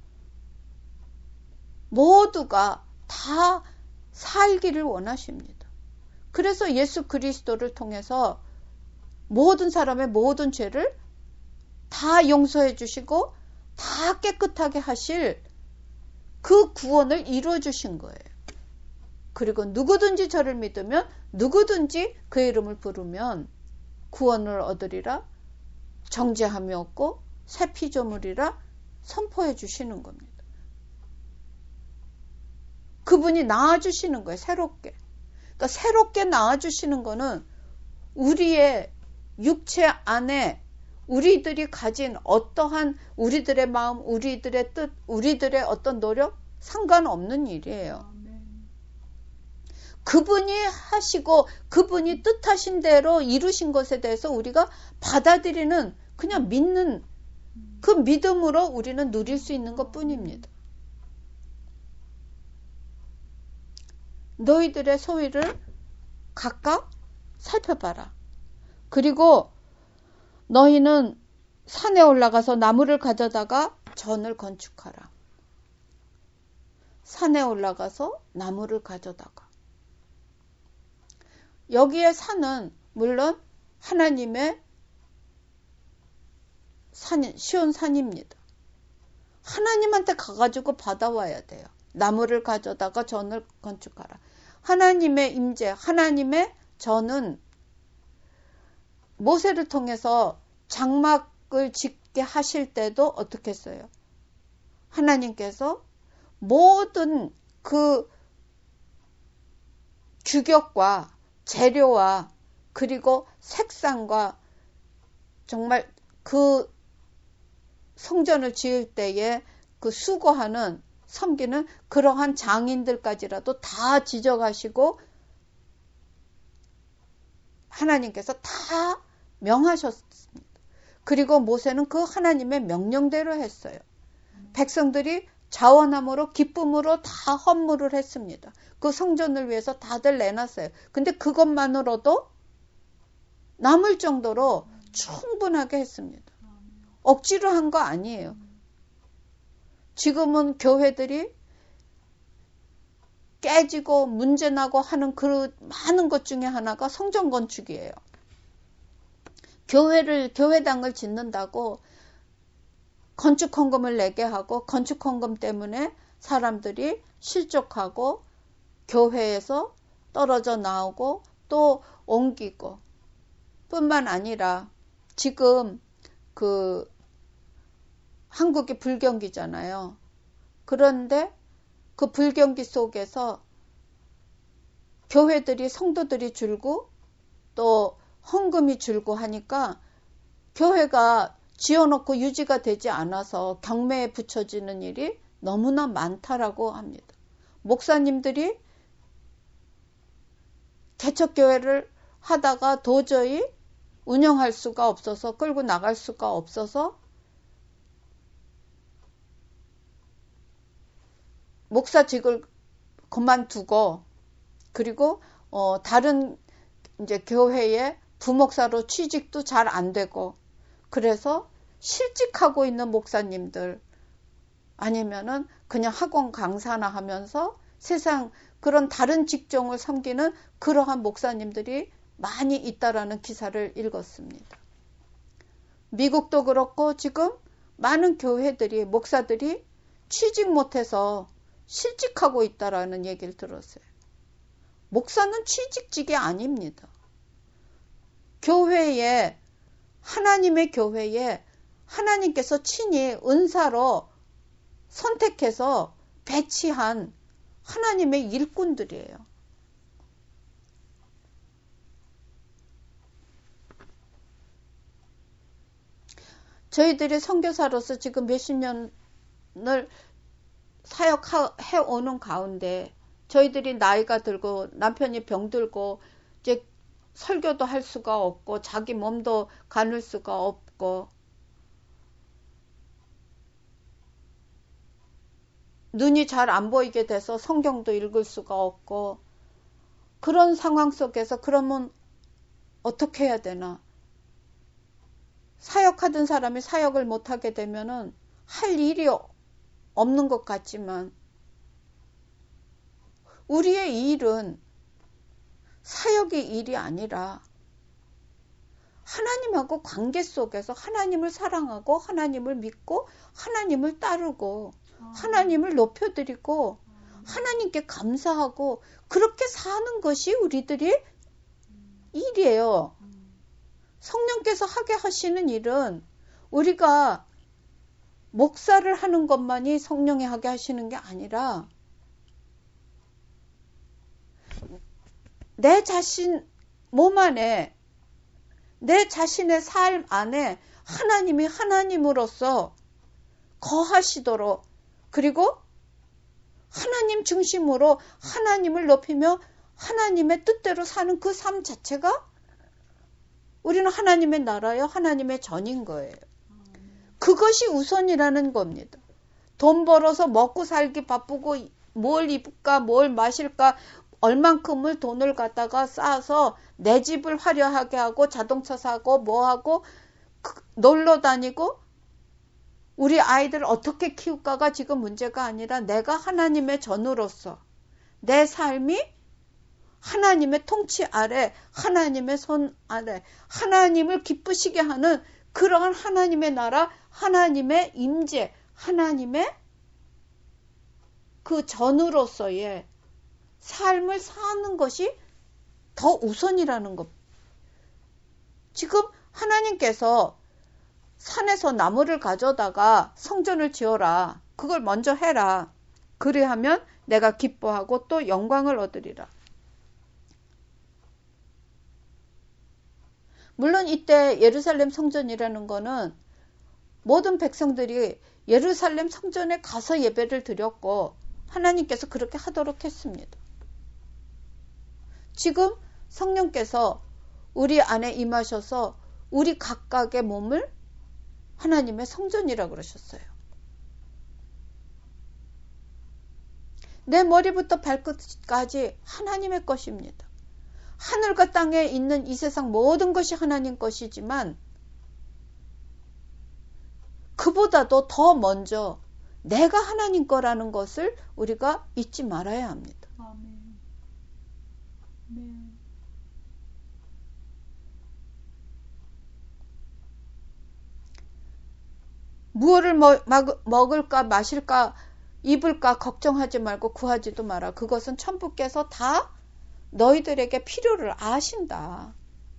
모두가 다 살기를 원하십니다. 그래서 예수 그리스도를 통해서 모든 사람의 모든 죄를 다 용서해 주시고 다 깨끗하게 하실 그 구원을 이루어 주신 거예요. 그리고 누구든지 저를 믿으면, 누구든지 그의 이름을 부르면 구원을 얻으리라, 정죄함이 없고 새 피조물이라 선포해 주시는 겁니다. 그분이 낳아주시는 거예요. 새롭게. 그러니까 새롭게 낳아주시는 거는 우리의 육체 안에 우리들이 가진 어떠한 우리들의 마음, 우리들의 뜻, 우리들의 어떤 노력 상관없는 일이에요. 그분이 하시고 그분이 뜻하신 대로 이루신 것에 대해서 우리가 받아들이는, 그냥 믿는 그 믿음으로 우리는 누릴 수 있는 것 뿐입니다. 너희들의 소위를 각각 살펴봐라. 그리고 너희는 산에 올라가서 나무를 가져다가 전을 건축하라. 산에 올라가서 나무를 가져다가. 여기에 산은 물론 하나님의 쉬운 산입니다. 하나님한테 가가지고 받아와야 돼요. 나무를 가져다가 전을 건축하라. 하나님의 임재, 하나님의 전은 모세를 통해서 장막을 짓게 하실 때도 어떻게 했어요? 하나님께서 모든 그 규격과 재료와 그리고 색상과 정말 그 성전을 지을 때에 그 수고하는 섬기는 그러한 장인들까지라도 다 지적하시고 하나님께서 다 명하셨습니다. 그리고 모세는 그 하나님의 명령대로 했어요. 백성들이 자원함으로 기쁨으로 다 헌물을 했습니다. 그 성전을 위해서 다들 내놨어요. 근데 그것만으로도 남을 정도로 충분하게 했습니다. 억지로 한 거 아니에요. 지금은 교회들이 깨지고 문제나고 하는 그 많은 것 중에 하나가 성전 건축이에요. 교회당을 짓는다고 건축 헌금을 내게 하고 건축 헌금 때문에 사람들이 실족하고 교회에서 떨어져 나오고 또 옮기고 뿐만 아니라 지금 그 한국이 불경기잖아요. 그런데 그 불경기 속에서 교회들이 성도들이 줄고 또 헌금이 줄고 하니까 교회가 지어놓고 유지가 되지 않아서 경매에 붙여지는 일이 너무나 많다라고 합니다. 목사님들이 개척교회를 하다가 도저히 운영할 수가 없어서 끌고 나갈 수가 없어서 목사직을 그만두고 그리고 다른 이제 교회에 부목사로 취직도 잘 안 되고 그래서 실직하고 있는 목사님들 아니면은 그냥 학원 강사나 하면서 세상 그런 다른 직종을 섬기는 그러한 목사님들이 많이 있다라는 기사를 읽었습니다. 미국도 그렇고 지금 많은 교회들이 목사들이 취직 못해서 실직하고 있다라는 얘기를 들었어요. 목사는 취직직이 아닙니다. 교회에 하나님의 교회에 하나님께서 친히 은사로 선택해서 배치한 하나님의 일꾼들이에요. 저희들이 선교사로서 지금 몇십 년을 사역해 오는 가운데 저희들이 나이가 들고 남편이 병들고 이제 설교도 할 수가 없고 자기 몸도 가눌 수가 없고 눈이 잘 안 보이게 돼서 성경도 읽을 수가 없고 그런 상황 속에서 그러면 어떻게 해야 되나? 사역하던 사람이 사역을 못하게 되면은 할 일이 없는 것 같지만 우리의 일은 사역의 일이 아니라 하나님하고 관계 속에서 하나님을 사랑하고 하나님을 믿고 하나님을 따르고 하나님을 높여드리고 하나님께 감사하고 그렇게 사는 것이 우리들의 일이에요. 성령께서 하게 하시는 일은 우리가 목사를 하는 것만이 성령이 하게 하시는 게 아니라 내 자신 몸 안에 내 자신의 삶 안에 하나님이 하나님으로서 거하시도록 그리고 하나님 중심으로 하나님을 높이며 하나님의 뜻대로 사는 그 삶 자체가 우리는 하나님의 나라요 하나님의 전인 거예요. 그것이 우선이라는 겁니다. 돈 벌어서 먹고 살기 바쁘고 뭘 입을까 뭘 마실까 얼만큼을 돈을 갖다가 쌓아서 내 집을 화려하게 하고 자동차 사고 뭐하고 놀러 다니고 우리 아이들 어떻게 키울까가 지금 문제가 아니라 내가 하나님의 전우로서 내 삶이 하나님의 통치 아래 하나님의 손 아래 하나님을 기쁘시게 하는 그러한 하나님의 나라 하나님의 임재 하나님의 그 전우로서의 삶을 사는 것이 더 우선이라는 것. 지금 하나님께서 산에서 나무를 가져다가 성전을 지어라. 그걸 먼저 해라. 그리하면 내가 기뻐하고 또 영광을 얻으리라. 물론 이때 예루살렘 성전이라는 거는 모든 백성들이 예루살렘 성전에 가서 예배를 드렸고 하나님께서 그렇게 하도록 했습니다. 지금 성령께서 우리 안에 임하셔서 우리 각각의 몸을 하나님의 성전이라고 그러셨어요. 내 머리부터 발끝까지 하나님의 것입니다. 하늘과 땅에 있는 이 세상 모든 것이 하나님 것이지만 그보다도 더 먼저 내가 하나님 거라는 것을 우리가 잊지 말아야 합니다. 아멘. 네. 무엇을 먹을까 마실까 입을까 걱정하지 말고 구하지도 마라. 그것은 천부께서 다 너희들에게 필요를 아신다.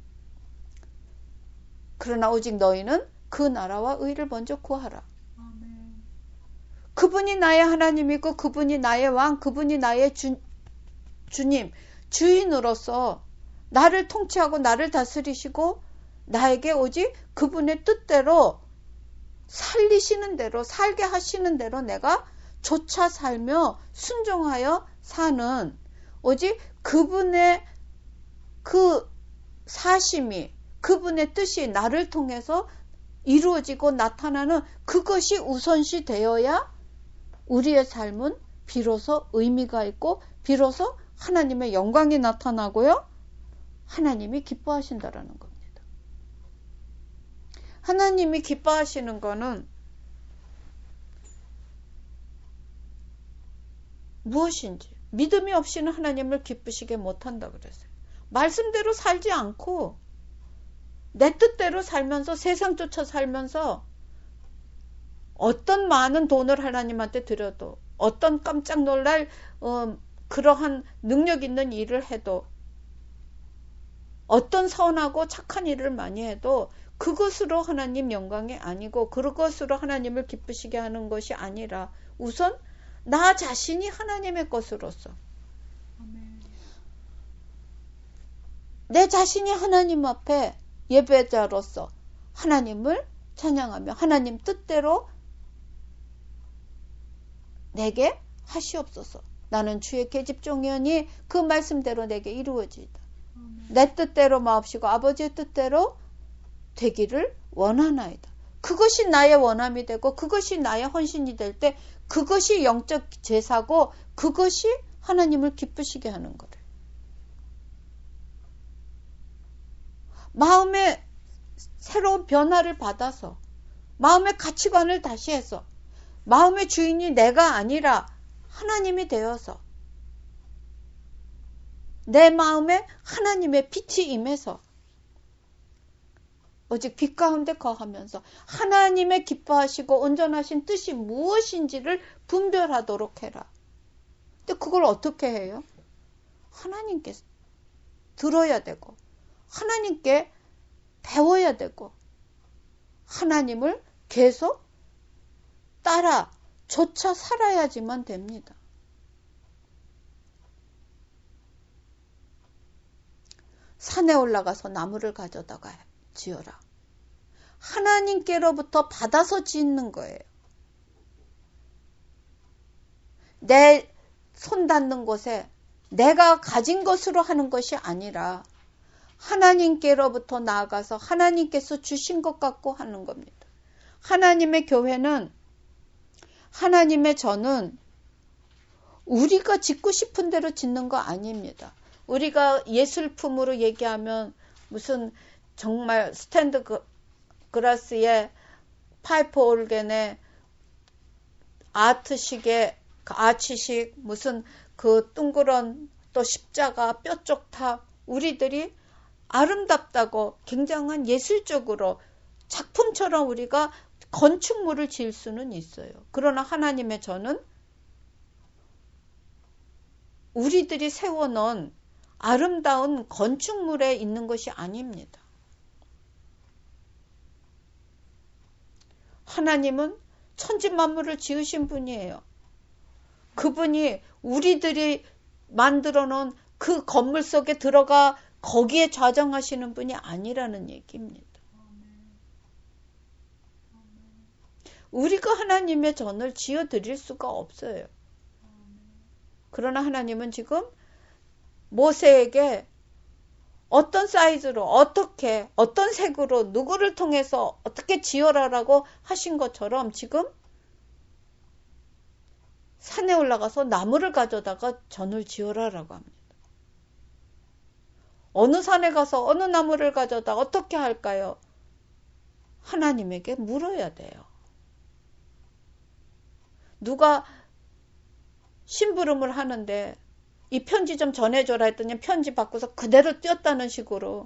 그러나 오직 너희는 그 나라와 의를 먼저 구하라. 아멘. 그분이 나의 하나님이고 그분이 나의 왕, 그분이 나의 주님, 주인으로서 나를 통치하고 나를 다스리시고 나에게 오직 그분의 뜻대로 살리시는 대로 살게 하시는 대로 내가 쫓아 살며 순종하여 사는 오직 그분의 그 사심이 그분의 뜻이 나를 통해서 이루어지고 나타나는 그것이 우선시 되어야 우리의 삶은 비로소 의미가 있고 비로소 하나님의 영광이 나타나고요. 하나님이 기뻐하신다라는 겁니다. 하나님이 기뻐하시는 거는 무엇인지 믿음이 없이는 하나님을 기쁘시게 못한다 그랬어요. 말씀대로 살지 않고 내 뜻대로 살면서 세상 쫓아 살면서 어떤 많은 돈을 하나님한테 드려도 어떤 깜짝 놀랄 그러한 능력 있는 일을 해도 어떤 선하고 착한 일을 많이 해도 그것으로 하나님 영광이 아니고 그것으로 하나님을 기쁘시게 하는 것이 아니라 우선 나 자신이 하나님의 것으로서 아멘. 내 자신이 하나님 앞에 예배자로서 하나님을 찬양하며 하나님 뜻대로 내게 하시옵소서. 나는 주의 계집종이오니 그 말씀대로 내게 이루어지이다. 아멘. 내 뜻대로 마옵시고 아버지의 뜻대로 되기를 원하나이다. 그것이 나의 원함이 되고 그것이 나의 헌신이 될 때 그것이 영적 제사고 그것이 하나님을 기쁘시게 하는 거래. 마음의 새로운 변화를 받아서 마음의 가치관을 다시 해서 마음의 주인이 내가 아니라 하나님이 되어서 내 마음에 하나님의 빛이 임해서 오직 빛 가운데 거하면서 하나님의 기뻐하시고 온전하신 뜻이 무엇인지를 분별하도록 해라. 근데 그걸 어떻게 해요? 하나님께 들어야 되고 하나님께 배워야 되고 하나님을 계속 따라 조차 살아야지만 됩니다. 산에 올라가서 나무를 가져다가 지어라. 하나님께로부터 받아서 짓는 거예요. 내 손 닿는 곳에 내가 가진 것으로 하는 것이 아니라 하나님께로부터 나아가서 하나님께서 주신 것 갖고 하는 겁니다. 하나님의 교회는 하나님의 전은 우리가 짓고 싶은 대로 짓는 거 아닙니다. 우리가 예술품으로 얘기하면 무슨 정말 스탠드 그라스의 파이프 올겐의 아트식의 아치식 무슨 그 둥그런 또 십자가 뼈쪽탑 우리들이 아름답다고 굉장한 예술적으로 작품처럼 우리가 건축물을 지을 수는 있어요. 그러나 하나님의 전은 우리들이 세워놓은 아름다운 건축물에 있는 것이 아닙니다. 하나님은 천지만물을 지으신 분이에요. 그분이 우리들이 만들어 놓은 그 건물 속에 들어가 거기에 좌정하시는 분이 아니라는 얘기입니다. 우리가 하나님의 전을 지어 드릴 수가 없어요. 그러나 하나님은 지금 모세에게 어떤 사이즈로 어떻게 어떤 색으로 누구를 통해서 어떻게 지어라라고 하신 것처럼 지금 산에 올라가서 나무를 가져다가 전을 지어라라고 합니다. 어느 산에 가서 어느 나무를 가져다 어떻게 할까요? 하나님에게 물어야 돼요. 누가 심부름을 하는데 이 편지 좀 전해줘라 했더니 편지 받고서 그대로 뛰었다는 식으로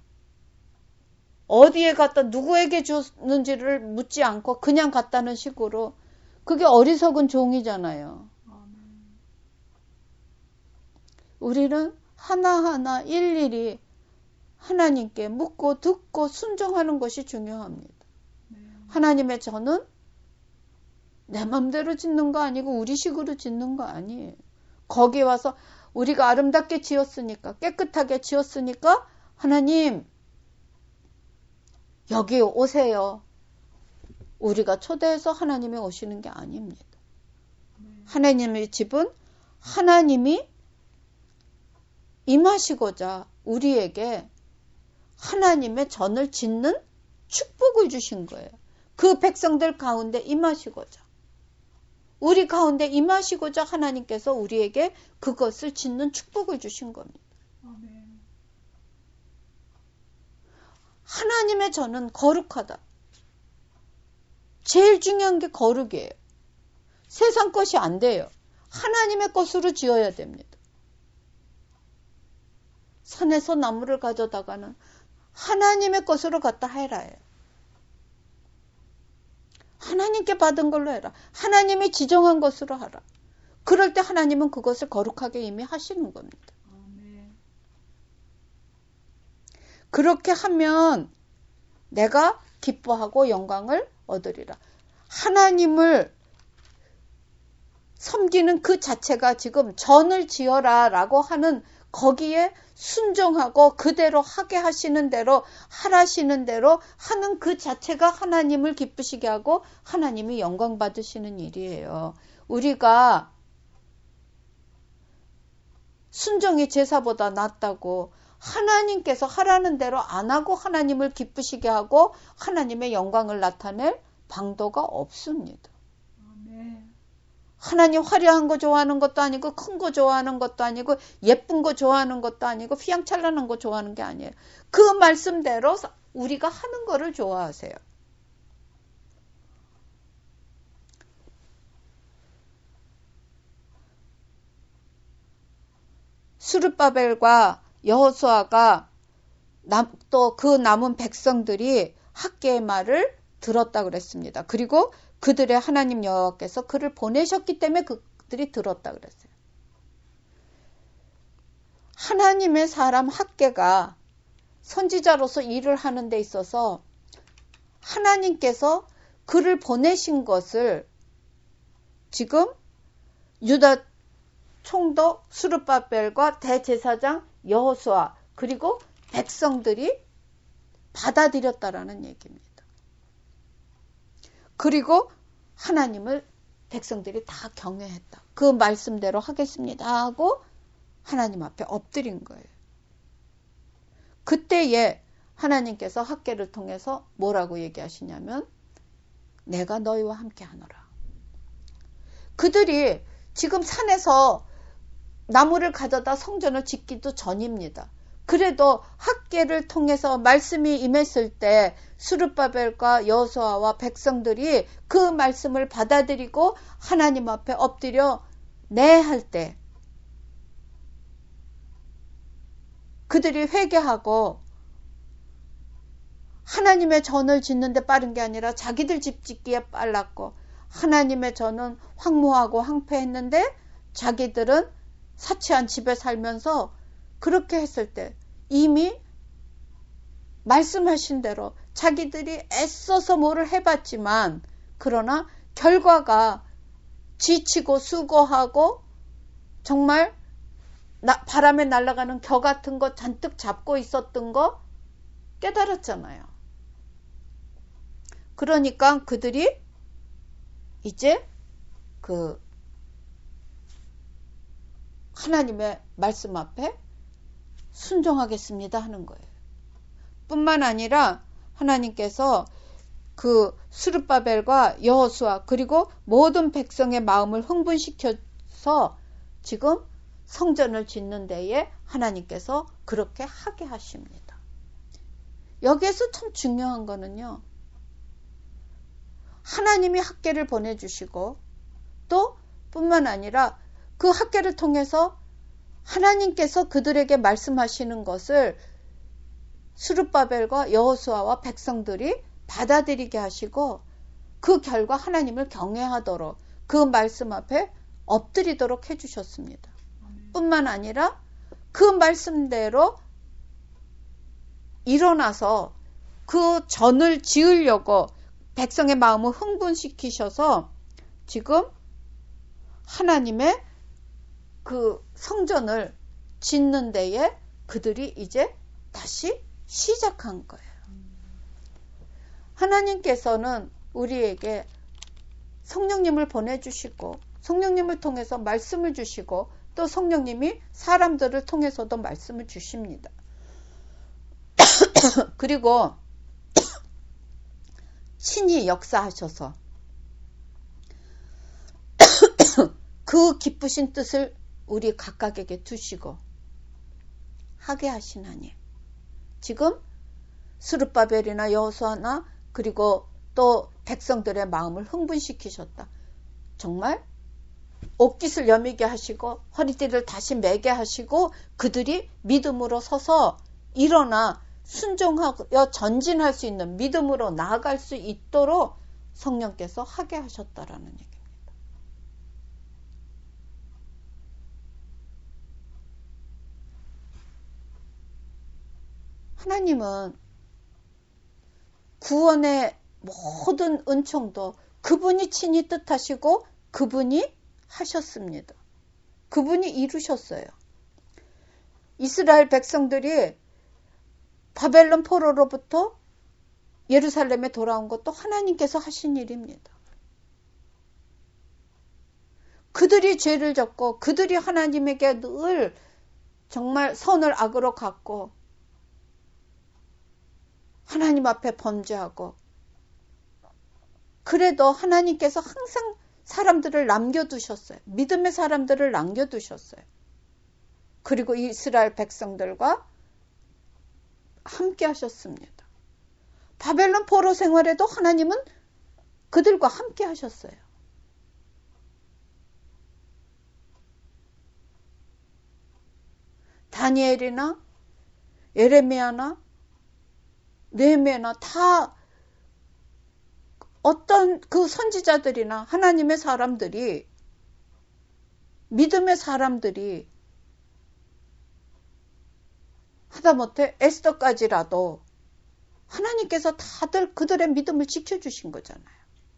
어디에 갔다 누구에게 줬는지를 묻지 않고 그냥 갔다는 식으로 그게 어리석은 종이잖아요. 우리는 하나하나 일일이 하나님께 묻고 듣고 순종하는 것이 중요합니다. 하나님의 전은 내 맘대로 짓는 거 아니고 우리식으로 짓는 거 아니에요. 거기 와서 우리가 아름답게 지었으니까 깨끗하게 지었으니까 하나님 여기 오세요. 우리가 초대해서 하나님이 오시는 게 아닙니다. 하나님의 집은 하나님이 임하시고자 우리에게 하나님의 전을 짓는 축복을 주신 거예요. 그 백성들 가운데 임하시고자 우리 가운데 임하시고자 하나님께서 우리에게 그것을 짓는 축복을 주신 겁니다. 아멘. 하나님의 전은 거룩하다. 제일 중요한 게 거룩이에요. 세상 것이 안 돼요. 하나님의 것으로 지어야 됩니다. 산에서 나무를 가져다가는 하나님의 것으로 갖다 해라 해요. 하나님께 받은 걸로 해라. 하나님이 지정한 것으로 하라. 그럴 때 하나님은 그것을 거룩하게 이미 하시는 겁니다. 아멘. 그렇게 하면 내가 기뻐하고 영광을 얻으리라. 하나님을 섬기는 그 자체가 지금 전을 지어라 라고 하는 거기에 순종하고 그대로 하게 하시는 대로 하라시는 대로 하는 그 자체가 하나님을 기쁘시게 하고 하나님이 영광 받으시는 일이에요. 우리가 순종이 제사보다 낫다고 하나님께서 하라는 대로 안 하고 하나님을 기쁘시게 하고 하나님의 영광을 나타낼 방도가 없습니다. 아멘. 하나님 화려한 거 좋아하는 것도 아니고 큰 거 좋아하는 것도 아니고 예쁜 거 좋아하는 것도 아니고 휘황찬란한 거 좋아하는 게 아니에요. 그 말씀대로 우리가 하는 거를 좋아하세요. 스룹바벨과 여호수아가 또 그 남은 백성들이 학개의 말을 들었다 그랬습니다. 그리고 그들의 하나님 여호와께서 그를 보내셨기 때문에 그들이 들었다 그랬어요. 하나님의 사람 학개가 선지자로서 일을 하는 데 있어서 하나님께서 그를 보내신 것을 지금 유다 총독 스룹바벨과 대제사장 여호수아 그리고 백성들이 받아들였다라는 얘기입니다. 그리고 하나님을 백성들이 다 경외했다. 그 말씀대로 하겠습니다 하고 하나님 앞에 엎드린 거예요. 그때에 하나님께서 학개를 통해서 뭐라고 얘기하시냐면 내가 너희와 함께 하노라. 그들이 지금 산에서 나무를 가져다 성전을 짓기도 전입니다. 그래도 학개를 통해서 말씀이 임했을 때 스룹바벨과 여호수아와 백성들이 그 말씀을 받아들이고 하나님 앞에 엎드려 네 할 때 그들이 회개하고 하나님의 전을 짓는데 빠른 게 아니라 자기들 집 짓기에 빨랐고 하나님의 전은 황무하고 황폐했는데 자기들은 사치한 집에 살면서 그렇게 했을 때 이미 말씀하신 대로 자기들이 애써서 뭐를 해봤지만 그러나 결과가 지치고 수고하고 정말 바람에 날아가는 겨 같은 거 잔뜩 잡고 있었던 거 깨달았잖아요. 그러니까 그들이 이제 그 하나님의 말씀 앞에 순종하겠습니다 하는 거예요. 뿐만 아니라 하나님께서 그 스룹바벨과 여호수아 그리고 모든 백성의 마음을 흥분시켜서 지금 성전을 짓는 데에 하나님께서 그렇게 하게 하십니다. 여기에서 참 중요한 거는요. 하나님이 학개를 보내주시고 또 뿐만 아니라 그 학개를 통해서 하나님께서 그들에게 말씀하시는 것을 스룹바벨과 여호수아와 백성들이 받아들이게 하시고 그 결과 하나님을 경외하도록 그 말씀 앞에 엎드리도록 해주셨습니다. 뿐만 아니라 그 말씀대로 일어나서 그 전을 지으려고 백성의 마음을 흥분시키셔서 지금 하나님의 그 성전을 짓는 데에 그들이 이제 다시 시작한 거예요. 하나님께서는 우리에게 성령님을 보내주시고 성령님을 통해서 말씀을 주시고 또 성령님이 사람들을 통해서도 말씀을 주십니다. 그리고 친히 역사하셔서 그 기쁘신 뜻을 우리 각각에게 두시고 하게 하신 하나님. 지금 스룹바벨이나 여호수아나 그리고 또 백성들의 마음을 흥분시키셨다. 정말 옷깃을 여미게 하시고 허리띠를 다시 매게 하시고 그들이 믿음으로 서서 일어나 순종하여 전진할 수 있는 믿음으로 나아갈 수 있도록 성령께서 하게 하셨다라는 얘기입니다. 하나님은 구원의 모든 은총도 그분이 친히 뜻하시고 그분이 하셨습니다. 그분이 이루셨어요. 이스라엘 백성들이 바벨론 포로로부터 예루살렘에 돌아온 것도 하나님께서 하신 일입니다. 그들이 죄를 졌고 그들이 하나님에게 늘 정말 선을 악으로 갚고 하나님 앞에 범죄하고 그래도 하나님께서 항상 사람들을 남겨두셨어요. 믿음의 사람들을 남겨두셨어요. 그리고 이스라엘 백성들과 함께 하셨습니다. 바벨론 포로 생활에도 하나님은 그들과 함께 하셨어요. 다니엘이나 예레미야나 느헤미야나 다 어떤 그 선지자들이나 하나님의 사람들이 믿음의 사람들이 하다못해 에스더까지라도 하나님께서 다들 그들의 믿음을 지켜주신 거잖아요.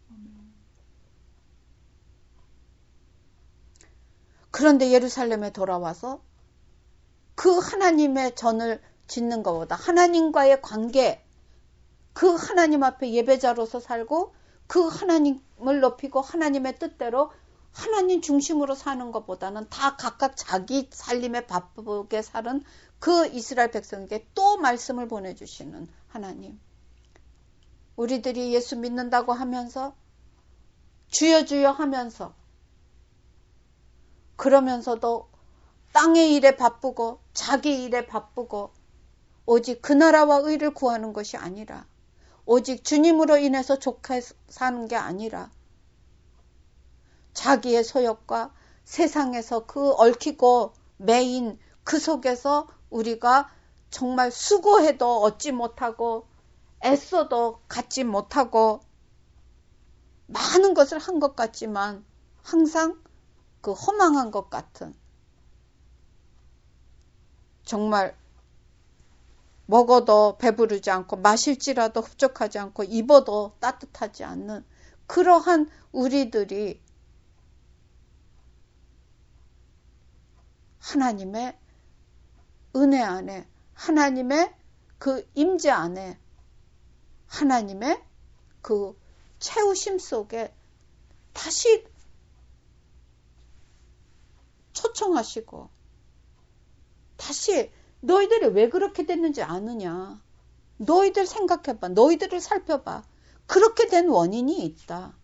그런데 예루살렘에 돌아와서 그 하나님의 전을 짓는 것보다 하나님과의 관계, 그 하나님 앞에 예배자로서 살고 그 하나님을 높이고 하나님의 뜻대로 하나님 중심으로 사는 것보다는 다 각각 자기 살림에 바쁘게 사는 그 이스라엘 백성에게 또 말씀을 보내주시는 하나님. 우리들이 예수 믿는다고 하면서 주여 주여 하면서 그러면서도 땅의 일에 바쁘고 자기 일에 바쁘고 오직 그 나라와 의를 구하는 것이 아니라 오직 주님으로 인해서 좋게 사는 게 아니라 자기의 소욕과 세상에서 그 얽히고 매인 그 속에서 우리가 정말 수고해도 얻지 못하고 애써도 갖지 못하고 많은 것을 한 것 같지만 항상 그 허망한 것 같은 정말 먹어도 배부르지 않고 마실지라도 흡족하지 않고 입어도 따뜻하지 않는 그러한 우리들이 하나님의 은혜 안에 하나님의 그 임재 안에 하나님의 그 채우심 속에 다시 초청하시고 다시 너희들이 왜 그렇게 됐는지 아느냐. 너희들 생각해봐. 너희들을 살펴봐. 그렇게 된 원인이 있다.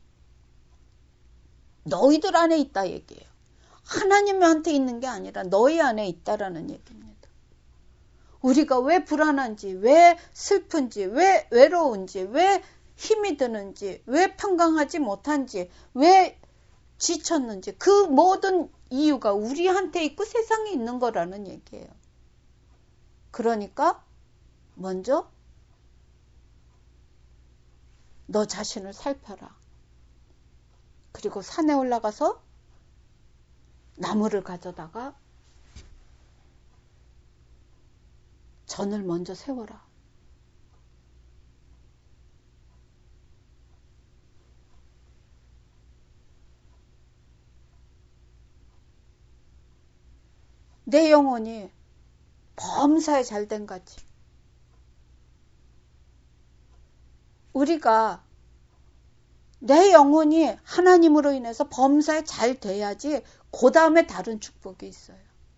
너희들 안에 있다 얘기예요. 하나님한테 있는 게 아니라 너희 안에 있다라는 얘기입니다. 우리가 왜 불안한지, 왜 슬픈지, 왜 외로운지, 왜 힘이 드는지, 왜 평강하지 못한지, 왜 지쳤는지 그 모든 이유가 우리한테 있고 세상에 있는 거라는 얘기예요. 그러니까 먼저 너 자신을 살펴라. 그리고 산에 올라가서 나무를 가져다가 전을 먼저 세워라. 내 영혼이 범사에 잘된 같이 우리가 내 영혼이 하나님으로 인해서 범사에 잘 돼야지 그 다음에 다른 축복이 있어요.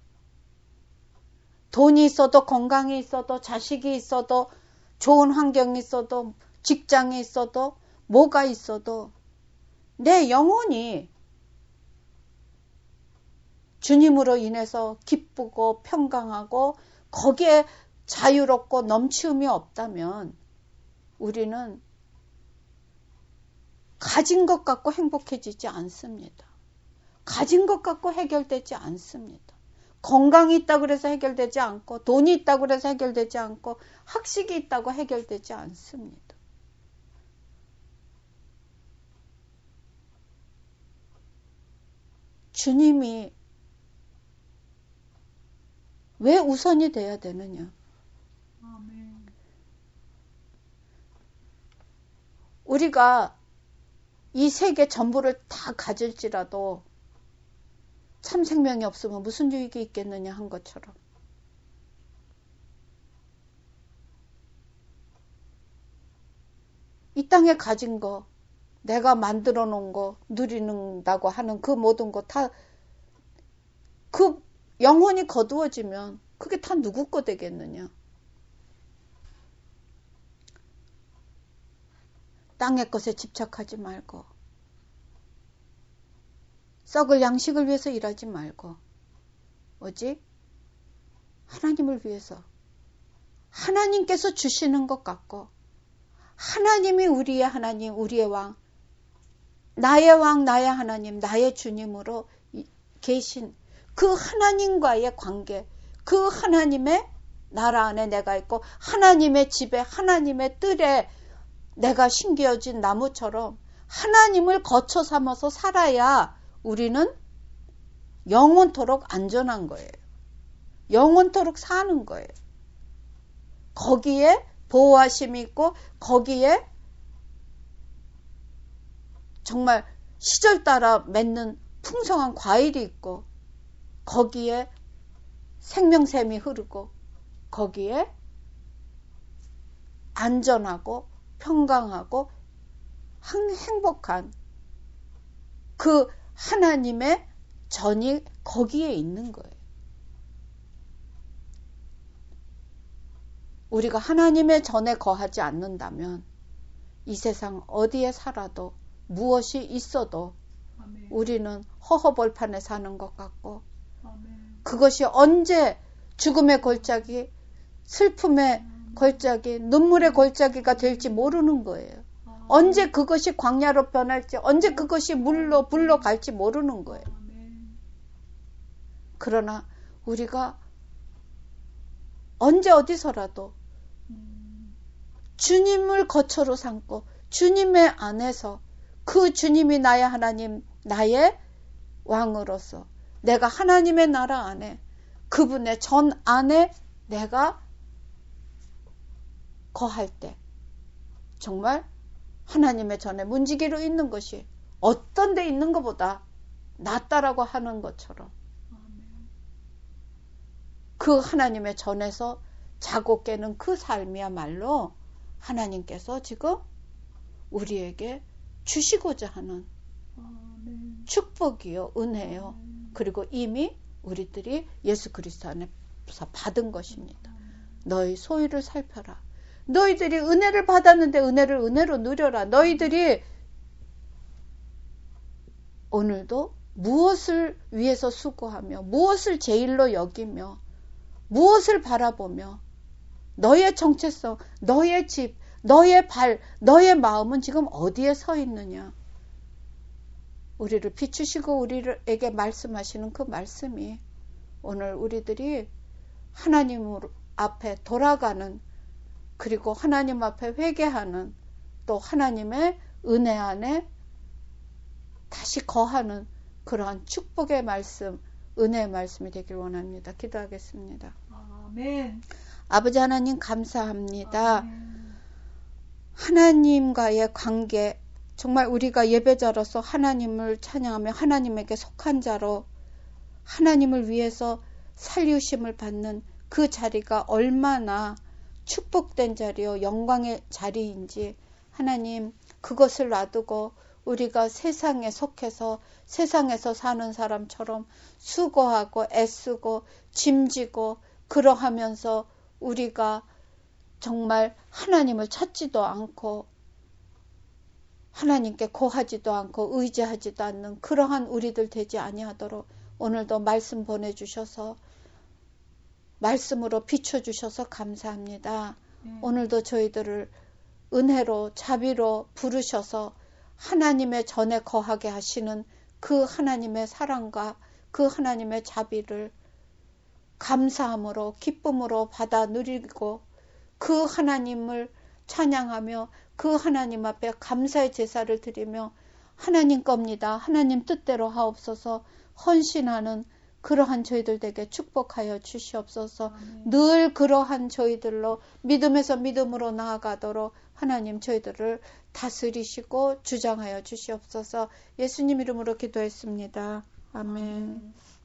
돈이 있어도 건강이 있어도 자식이 있어도 좋은 환경이 있어도 직장이 있어도 뭐가 있어도 내 영혼이 주님으로 인해서 기쁘고 평강하고 거기에 자유롭고 넘치움이 없다면 우리는 가진 것 갖고 행복해지지 않습니다. 가진 것 갖고 해결되지 않습니다. 건강이 있다고 그래서 해결되지 않고 돈이 있다고 그래서 해결되지 않고 학식이 있다고 해결되지 않습니다. 주님이 왜 우선이 돼야 되느냐? 우리가 이 세계 전부를 다 가질지라도 참 생명이 없으면 무슨 유익이 있겠느냐 한 것처럼 이 땅에 가진 거, 내가 만들어 놓은 거, 누리는다고 하는 그 모든 거 다 그 영혼이 거두어지면 그게 다 누구 거 되겠느냐. 땅의 것에 집착하지 말고 썩을 양식을 위해서 일하지 말고 오직 하나님을 위해서 하나님께서 주시는 것 같고 하나님이 우리의 하나님, 우리의 왕, 나의 왕, 나의 하나님, 나의 주님으로 계신 그 하나님과의 관계, 그 하나님의 나라 안에 내가 있고 하나님의 집에, 하나님의 뜰에 내가 심겨진 나무처럼 하나님을 거처 삼아서 살아야 우리는 영원토록 안전한 거예요. 영원토록 사는 거예요. 거기에 보호하심이 있고 거기에 정말 시절 따라 맺는 풍성한 과일이 있고 거기에 생명샘이 흐르고 거기에 안전하고 평강하고 행복한 그 하나님의 전이 거기에 있는 거예요. 우리가 하나님의 전에 거하지 않는다면 이 세상 어디에 살아도 무엇이 있어도 아멘. 우리는 허허벌판에 사는 것 같고 아멘. 그것이 언제 죽음의 골짜기, 슬픔의 골짜기, 눈물의 골짜기가 될지 모르는 거예요. 언제 그것이 광야로 변할지, 언제 그것이 불로 갈지 모르는 거예요. 그러나 우리가 언제 어디서라도 주님을 거처로 삼고 주님의 안에서 그 주님이 나의 하나님, 나의 왕으로서 내가 하나님의 나라 안에 그분의 전 안에 내가 거할 때 정말 하나님의 전에 문지기로 있는 것이 어떤 데 있는 것보다 낫다라고 하는 것처럼 그 하나님의 전에서 자고 깨는 그 삶이야말로 하나님께서 지금 우리에게 주시고자 하는 축복이요, 은혜요. 그리고 이미 우리들이 예수 그리스도 안에서 받은 것입니다. 너희 소유를 살펴라. 너희들이 은혜를 받았는데 은혜를 은혜로 누려라. 너희들이 오늘도 무엇을 위해서 수고하며 무엇을 제일로 여기며 무엇을 바라보며 너의 정체성, 너의 집, 너의 발, 너의 마음은 지금 어디에 서 있느냐. 우리를 비추시고 우리에게 말씀하시는 그 말씀이 오늘 우리들이 하나님 앞에 돌아가는 그리고 하나님 앞에 회개하는 또 하나님의 은혜 안에 다시 거하는 그러한 축복의 말씀, 은혜의 말씀이 되길 원합니다. 기도하겠습니다. 아멘. 아버지 하나님 감사합니다. 아멘. 하나님과의 관계, 정말 우리가 예배자로서 하나님을 찬양하며 하나님에게 속한 자로 하나님을 위해서 살리우심을 받는 그 자리가 얼마나 축복된 자리요, 영광의 자리인지 하나님 그것을 놔두고 우리가 세상에 속해서 세상에서 사는 사람처럼 수고하고 애쓰고 짐지고 그러하면서 우리가 정말 하나님을 찾지도 않고 하나님께 고하지도 않고 의지하지도 않는 그러한 우리들 되지 아니하도록 오늘도 말씀 보내주셔서 말씀으로 비춰주셔서 감사합니다. 오늘도 저희들을 은혜로 자비로 부르셔서 하나님의 전에 거하게 하시는 그 하나님의 사랑과 그 하나님의 자비를 감사함으로 기쁨으로 받아 누리고 그 하나님을 찬양하며 그 하나님 앞에 감사의 제사를 드리며 하나님 겁니다. 하나님 뜻대로 하옵소서 헌신하는 그러한 저희들 되게 축복하여 주시옵소서. 아멘. 늘 그러한 저희들로 믿음에서 믿음으로 나아가도록 하나님 저희들을 다스리시고 주장하여 주시옵소서. 예수님 이름으로 기도했습니다. 아멘. 아멘.